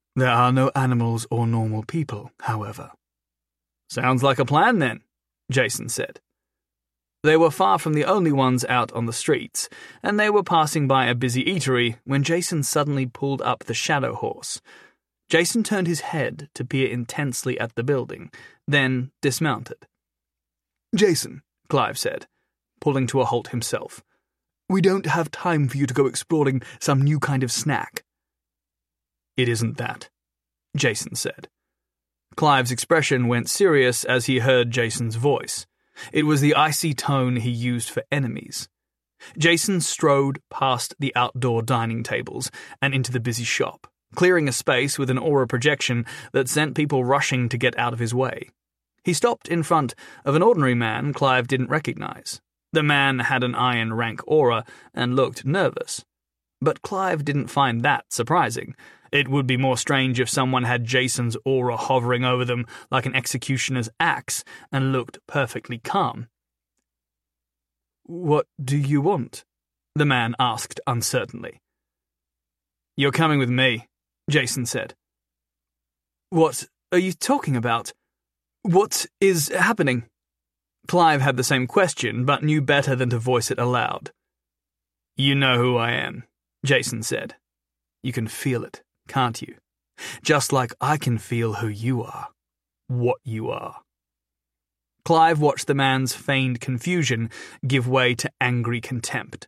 There are no animals or normal people, however. Sounds like a plan, then, Jason said. They were far from the only ones out on the streets, and they were passing by a busy eatery when Jason suddenly pulled up the shadow horse. Jason turned his head to peer intensely at the building, then dismounted. Jason, Clive said, pulling to a halt himself. We don't have time for you to go exploring some new kind of snack. It isn't that, Jason said. Clive's expression went serious as he heard Jason's voice. It was the icy tone he used for enemies. Jason strode past the outdoor dining tables and into the busy shop, clearing a space with an aura projection that sent people rushing to get out of his way. He stopped in front of an ordinary man Clive didn't recognize. The man had an iron rank aura and looked nervous. But Clive didn't find that surprising. It would be more strange if someone had Jason's aura hovering over them like an executioner's axe and looked perfectly calm. "What do you want?" the man asked uncertainly. "You're coming with me," Jason said. "What are you talking about? What is happening?" Clive had the same question, but knew better than to voice it aloud. "You know who I am," Jason said. "You can feel it, can't you? Just like I can feel who you are, what you are." Clive watched the man's feigned confusion give way to angry contempt.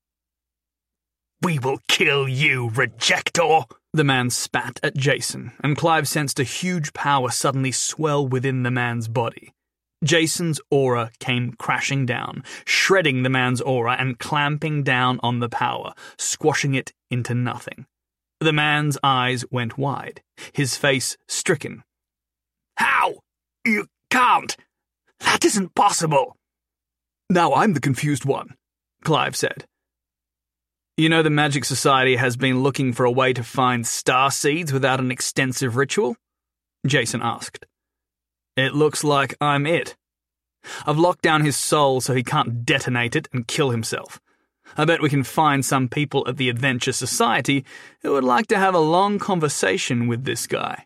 "We will kill you, rejector!" The man spat at Jason, and Clive sensed a huge power suddenly swell within the man's body. Jason's aura came crashing down, shredding the man's aura and clamping down on the power, squashing it into nothing. The man's eyes went wide, his face stricken. "How? You can't! That isn't possible!" "Now I'm the confused one," Clive said. "You know the Magic Society has been looking for a way to find star seeds without an extensive ritual?" Jason asked. "It looks like I'm it. I've locked down his soul so he can't detonate it and kill himself. I bet we can find some people at the Adventure Society who would like to have a long conversation with this guy."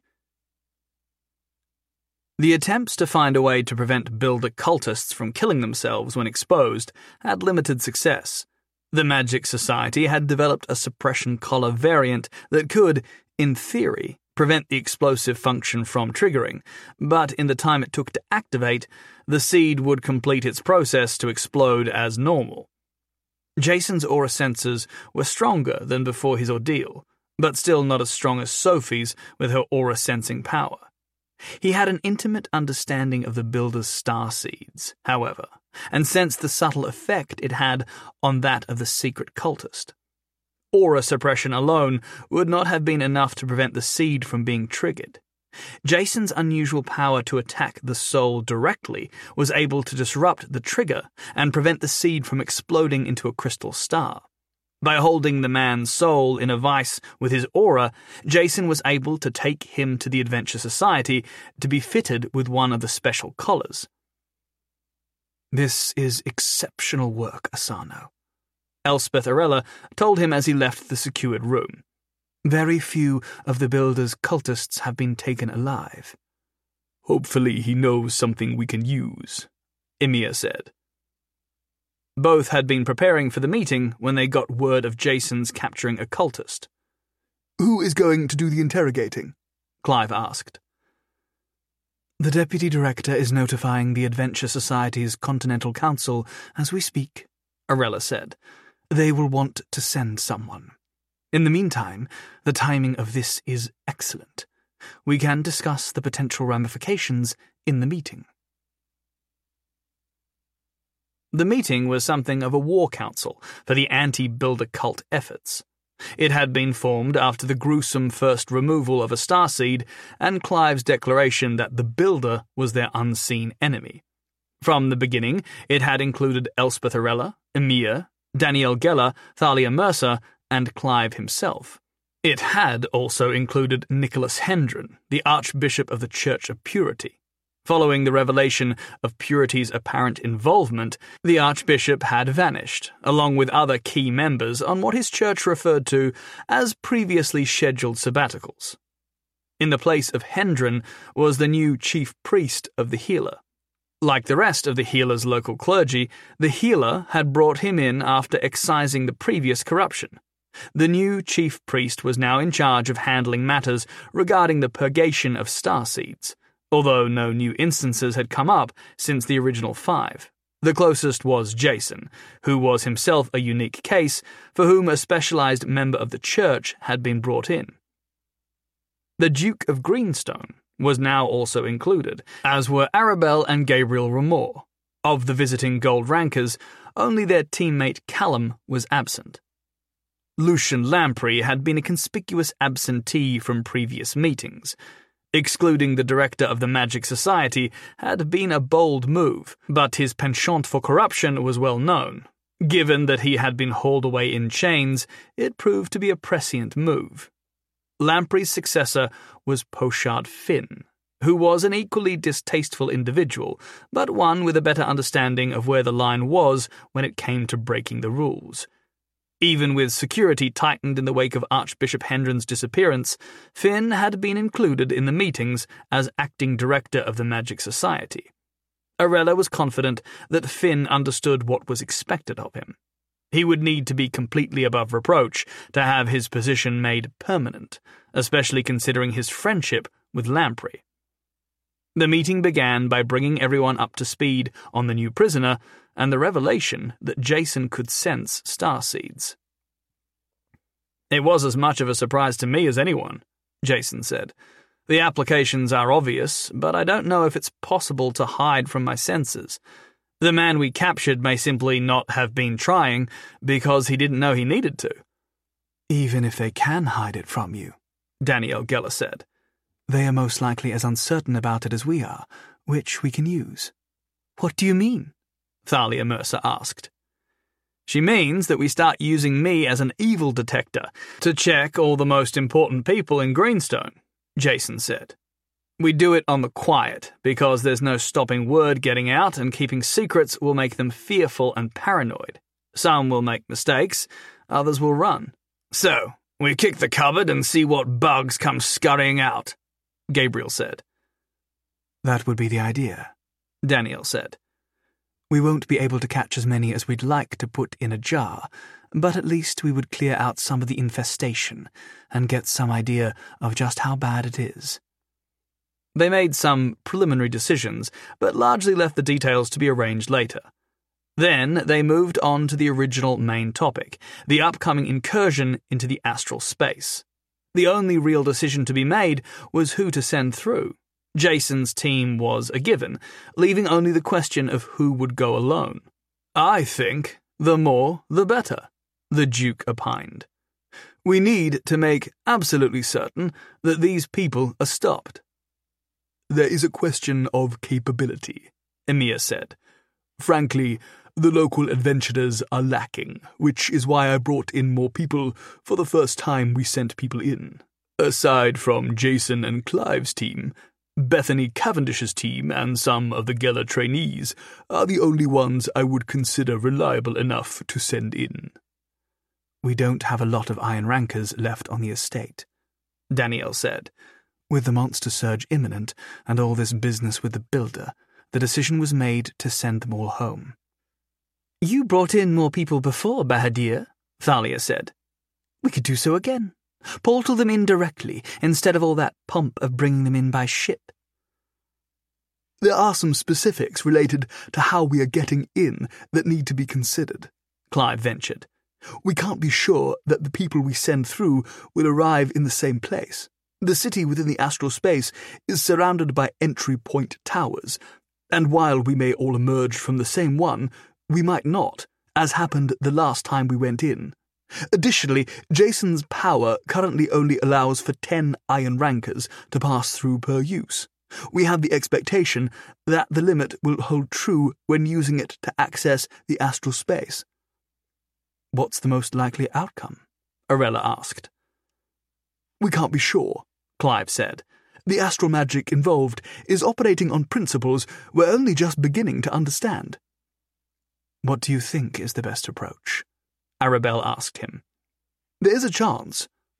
The attempts to find a way to prevent Builder cultists from killing themselves when exposed had limited success. The Magic Society had developed a suppression collar variant that could, in theory, prevent the explosive function from triggering, but in the time it took to activate, the seed would complete its process to explode as normal. Jason's aura sensors were stronger than before his ordeal, but still not as strong as Sophie's with her aura-sensing power. He had an intimate understanding of the Builder's star seeds, however, and sensed the subtle effect it had on that of the secret cultist. Aura suppression alone would not have been enough to prevent the seed from being triggered. Jason's unusual power to attack the soul directly was able to disrupt the trigger and prevent the seed from exploding into a crystal star. By holding the man's soul in a vice with his aura, Jason was able to take him to the Adventure Society to be fitted with one of the special collars. "This is exceptional work, Asano," Elspeth Arella told him as he left the secured room. "Very few of the Builder's cultists have been taken alive." "Hopefully he knows something we can use," Ymir said. Both had been preparing for the meeting when they got word of Jason's capturing a cultist. "Who is going to do the interrogating?" Clive asked. "The Deputy Director is notifying the Adventure Society's Continental Council as we speak," Arella said. "They will want to send someone. In the meantime, the timing of this is excellent. We can discuss the potential ramifications in the meeting." The meeting was something of a war council for the anti-Builder cult efforts. It had been formed after the gruesome first removal of a starseed and Clive's declaration that the Builder was their unseen enemy. From the beginning, it had included Elspeth Arella, Ymir, Danielle Geller, Thalia Mercer, and Clive himself. It had also included Nicholas Hendren, the Archbishop of the Church of Purity. Following the revelation of Purity's apparent involvement, the Archbishop had vanished, along with other key members on what his church referred to as previously scheduled sabbaticals. In the place of Hendren was the new chief priest of the Healer. Like the rest of the Healer's local clergy, the Healer had brought him in after excising the previous corruption. The new chief priest was now in charge of handling matters regarding the purgation of starseeds, although no new instances had come up since the original five. The closest was Jason, who was himself a unique case, for whom a specialized member of the church had been brought in. The Duke of Greenstone was now also included, as were Arabelle and Gabriel Ramore. Of the visiting Gold Rankers, only their teammate Callum was absent. Lucian Lamprey had been a conspicuous absentee from previous meetings. Excluding the director of the Magic Society had been a bold move, but his penchant for corruption was well known. Given that he had been hauled away in chains, it proved to be a prescient move. Lamprey's successor was Pochard Finn, who was an equally distasteful individual, but one with a better understanding of where the line was when it came to breaking the rules. Even with security tightened in the wake of Archbishop Hendren's disappearance, Finn had been included in the meetings as acting director of the Magic Society. Arella was confident that Finn understood what was expected of him. He would need to be completely above reproach to have his position made permanent, especially considering his friendship with Lamprey. The meeting began by bringing everyone up to speed on the new prisoner and the revelation that Jason could sense starseeds. "It was as much of a surprise to me as anyone," Jason said. "The applications are obvious, but I don't know if it's possible to hide from my senses. The man we captured may simply not have been trying because he didn't know he needed to." "Even if they can hide it from you," Danielle Geller said, "they are most likely as uncertain about it as we are, which we can use." "What do you mean?" Thalia Mercer asked. "She means that we start using me as an evil detector to check all the most important people in Greenstone," Jason said. "We do it on the quiet, because there's no stopping word getting out, and keeping secrets will make them fearful and paranoid. Some will make mistakes, others will run." "So, we kick the cupboard and see what bugs come scurrying out," Gabriel said. "That would be the idea," Danielle said. "We won't be able to catch as many as we'd like to put in a jar, but at least we would clear out some of the infestation and get some idea of just how bad it is." They made some preliminary decisions, but largely left the details to be arranged later. Then they moved on to the original main topic, the upcoming incursion into the astral space. The only real decision to be made was who to send through. Jason's team was a given, leaving only the question of who would go alone. "I think the more the better," the Duke opined. "We need to make absolutely certain that these people are stopped." "There is a question of capability," Emir said. "Frankly, the local adventurers are lacking, which is why I brought in more people for the first time we sent people in. Aside from Jason and Clive's team, Bethany Cavendish's team and some of the Geller trainees are the only ones I would consider reliable enough to send in." "We don't have a lot of Iron Rankers left on the estate," Danielle said. "With the monster surge imminent and all this business with the Builder, the decision was made to send them all home." "You brought in more people before, Bahadir," Thalia said. "We could do so again. Portal them in directly, instead of all that pomp of bringing them in by ship." "There are some specifics related to how we are getting in that need to be considered," Clive ventured. "We can't be sure that the people we send through will arrive in the same place. The city within the astral space is surrounded by entry point towers, and while we may all emerge from the same one, we might not, as happened the last time we went in. Additionally, Jason's power currently only allows for ten Iron Rankers to pass through per use. We have the expectation that the limit will hold true when using it to access the astral space." "What's the most likely outcome?" Arella asked. "We can't be sure," Clive said. "The astral magic involved is operating on principles we're only just beginning to understand." "What do you think is the best approach?" Arabelle asked him. "There is a chance,"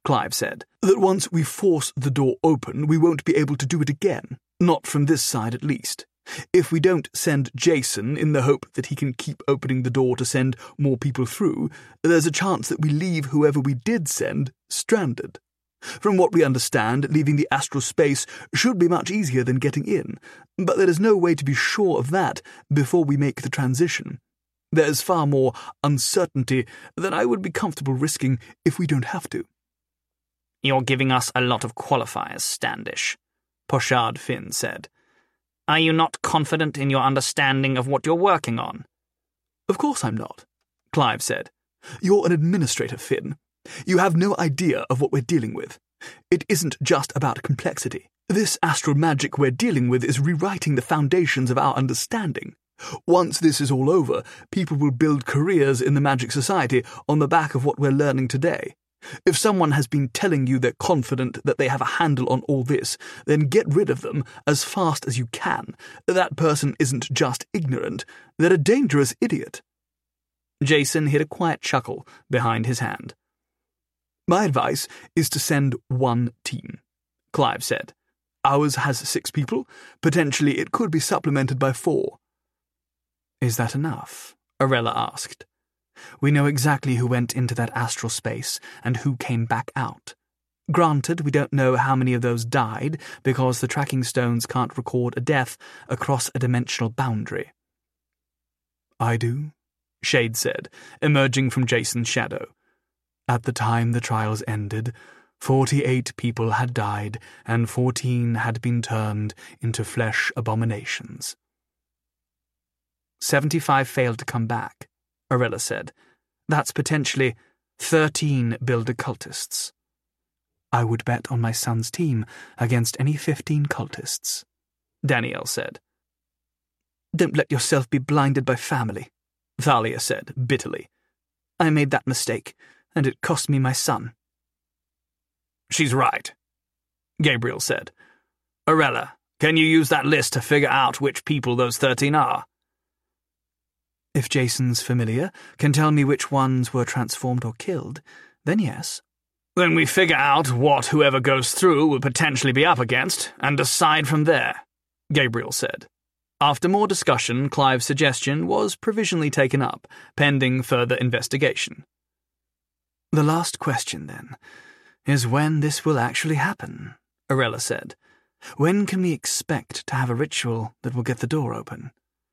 Clive said, that once we force the door open, we won't be able to do it again. Not from this side, at least. If we don't send Jason in the hope that he can keep opening the door to send more people through, there's a chance that we leave whoever we did send stranded. From what we understand, leaving the astral space should be much easier than getting in, but there is no way to be sure of that before we make the transition. There's far more uncertainty than I would be comfortable risking if we don't have to. You're giving us a lot of qualifiers, Standish, Pochard Finn said. Are you not confident in your understanding of what you're working on? Of course I'm not, Clive said. You're an administrator, Finn. You have no idea of what we're dealing with. It isn't just about complexity. This astral magic we're dealing with is rewriting the foundations of our understanding. Once this is all over, people will build careers in the Magic Society on the back of what we're learning today. If someone has been telling you they're confident that they have a handle on all this, then get rid of them as fast as you can. That person isn't just ignorant, they're a dangerous idiot. Jason hid a quiet chuckle behind his hand. My advice is to send one team, Clive said. Ours has six people. Potentially it could be supplemented by four. Is that enough? Arella asked. We know exactly who went into that astral space and who came back out. Granted, we don't know how many of those died because the tracking stones can't record a death across a dimensional boundary. I do, Shade said, emerging from Jason's shadow. At the time the trials ended, forty-eight people had died and fourteen had been turned into flesh abominations. Seventy-five failed to come back, Arella said. That's potentially thirteen Builder cultists. I would bet on my son's team against any fifteen cultists, Danielle said. Don't let yourself be blinded by family, Thalia said bitterly. I made that mistake, and it cost me my son. She's right, Gabriel said. Arella, can you use that list to figure out which people those thirteen are? If Jason's familiar can tell me which ones were transformed or killed, then yes. Then we figure out what whoever goes through will potentially be up against, and decide from there, Gabriel said. After more discussion, Clive's suggestion was provisionally taken up, pending further investigation. The last question, then, is when this will actually happen, Arella said. When can we expect to have a ritual that will get the door open?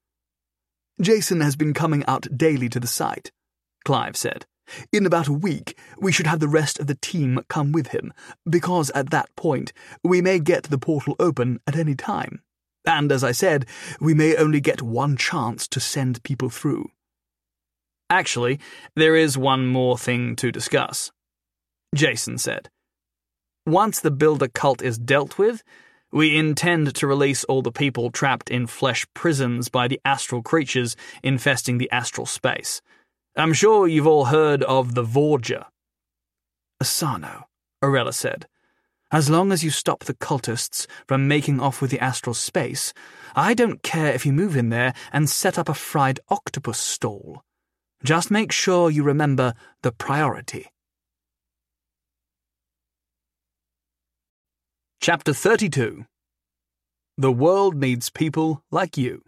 Jason has been coming out daily to the site, Clive said. In about a week, we should have the rest of the team come with him, because at that point, we may get the portal open at any time. And as I said, we may only get one chance to send people through. Actually, there is one more thing to discuss, Jason said. Once the Builder cult is dealt with, we intend to release all the people trapped in flesh prisons by the astral creatures infesting the astral space. I'm sure you've all heard of the Vorja. Asano, Arella said. As long as you stop the cultists from making off with the astral space, I don't care if you move in there and set up a fried octopus stall. Just make sure you remember the priority. Chapter thirty-two. The world needs people like you.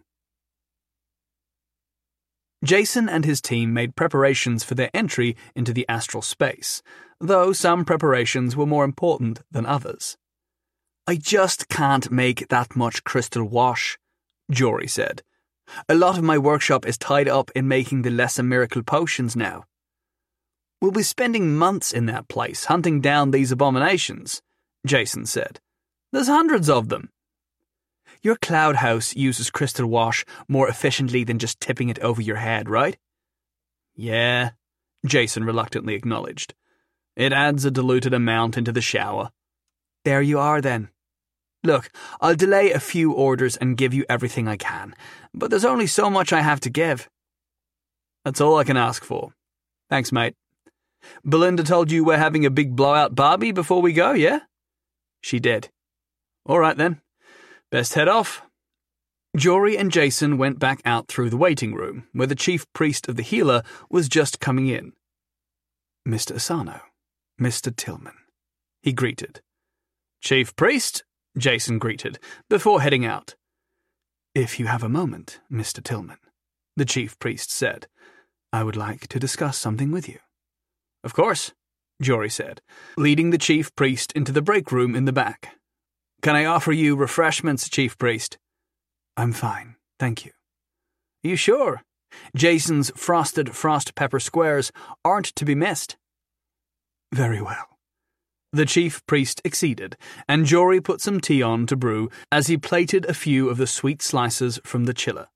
Jason and his team made preparations for their entry into the astral space, though some preparations were more important than others. I just can't make that much crystal wash, Jory said. A lot of my workshop is tied up in making the lesser miracle potions now. We'll be spending months in that place hunting down these abominations, Jason said. There's hundreds of them. Your cloud house uses crystal wash more efficiently than just tipping it over your head, right? Yeah, Jason reluctantly acknowledged. It adds a diluted amount into the shower. There you are, then. Look, I'll delay a few orders and give you everything I can, but there's only so much I have to give. That's all I can ask for. Thanks, mate. Belinda told you we're having a big blowout barbie before we go, yeah? She did. All right, then. Best head off. Jory and Jason went back out through the waiting room, where the chief priest of the healer was just coming in. Mister Asano, Mister Tillman, he greeted. Chief Priest, Jason greeted, before heading out. If you have a moment, Mister Tillman, the Chief Priest said, I would like to discuss something with you. Of course, Jory said, leading the Chief Priest into the break room in the back. Can I offer you refreshments, Chief Priest? I'm fine, thank you. Are you sure? Jason's frosted frost pepper squares aren't to be missed. Very well. The Chief Priest acceded, and Jory put some tea on to brew as he plated a few of the sweet slices from the chiller.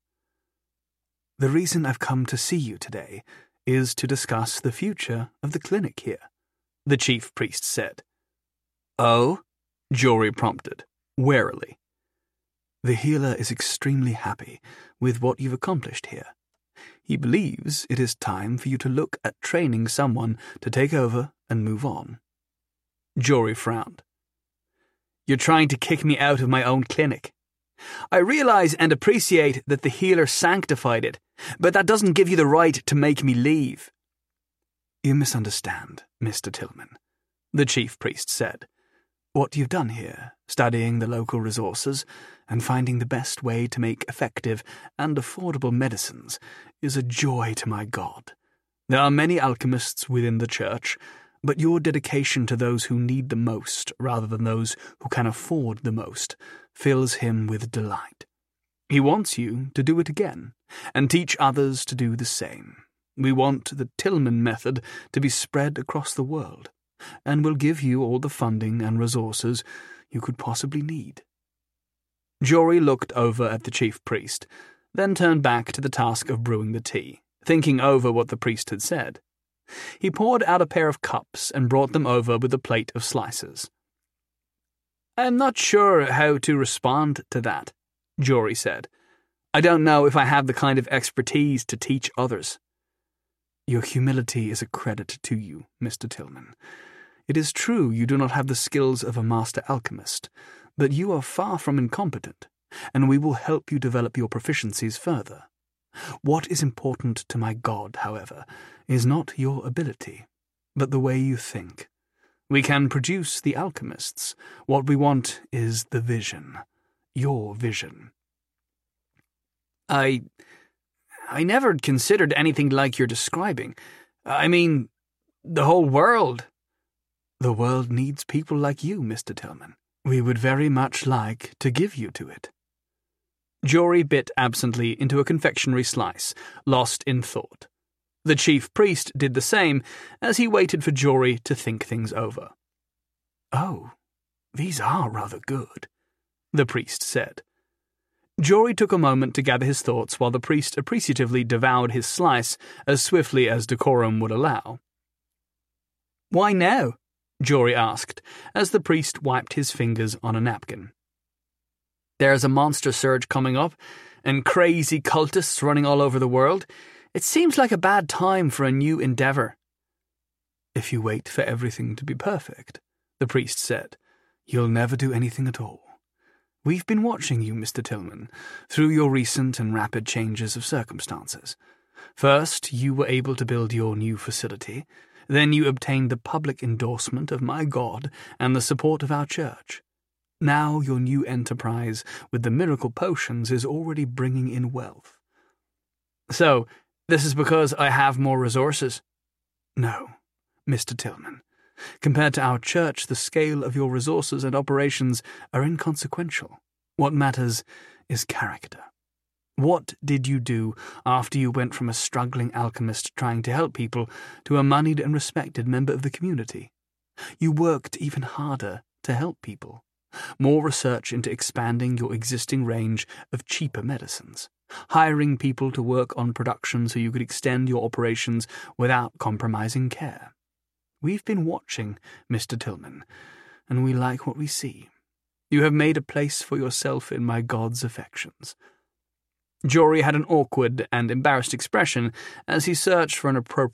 The reason I've come to see you today is to discuss the future of the clinic here, the Chief Priest said. Oh? Jory prompted, warily. The healer is extremely happy with what you've accomplished here. He believes it is time for you to look at training someone to take over and move on. Jory frowned. You're trying to kick me out of my own clinic. I realize and appreciate that the healer sanctified it, but that doesn't give you the right to make me leave. You misunderstand, Mister Tillman, the Chief Priest said. What you've done here, studying the local resources and finding the best way to make effective and affordable medicines, is a joy to my God. There are many alchemists within the church, but your dedication to those who need the most rather than those who can afford the most fills him with delight. He wants you to do it again and teach others to do the same. We want the Tillman method to be spread across the world, and will give you all the funding and resources you could possibly need. Jory looked over at the Chief Priest, then turned back to the task of brewing the tea, thinking over what the priest had said. He poured out a pair of cups and brought them over with a plate of slices. I'm not sure how to respond to that, Jory said. I don't know if I have the kind of expertise to teach others. Your humility is a credit to you, Mister Tillman. It is true you do not have the skills of a master alchemist, but you are far from incompetent, and we will help you develop your proficiencies further. What is important to my God, however, is not your ability, but the way you think. We can produce the alchemists. What we want is the vision, your vision. I... I never considered anything like you're describing. I mean, the whole world. The world needs people like you, Mister Tillman. We would very much like to give you to it. Jory bit absently into a confectionery slice, lost in thought. The Chief Priest did the same as he waited for Jory to think things over. Oh, these are rather good, the priest said. Jory took a moment to gather his thoughts while the priest appreciatively devoured his slice as swiftly as decorum would allow. Why now? Jory asked, as the priest wiped his fingers on a napkin. There's a monster surge coming up, and crazy cultists running all over the world. It seems like a bad time for a new endeavor. If you wait for everything to be perfect, the priest said, you'll never do anything at all. We've been watching you, Mister Tillman, through your recent and rapid changes of circumstances. First, you were able to build your new facility. Then you obtained the public endorsement of my God and the support of our church. Now your new enterprise with the miracle potions is already bringing in wealth. So, this is because I have more resources? No, Mister Tillman. Compared to our church, the scale of your resources and operations are inconsequential. What matters is character. What did you do after you went from a struggling alchemist trying to help people to a moneyed and respected member of the community? You worked even harder to help people. More research into expanding your existing range of cheaper medicines. Hiring people to work on production so you could extend your operations without compromising care. We've been watching, Mister Tillman, and we like what we see. You have made a place for yourself in my God's affections. Jory had an awkward and embarrassed expression as he searched for an appropriate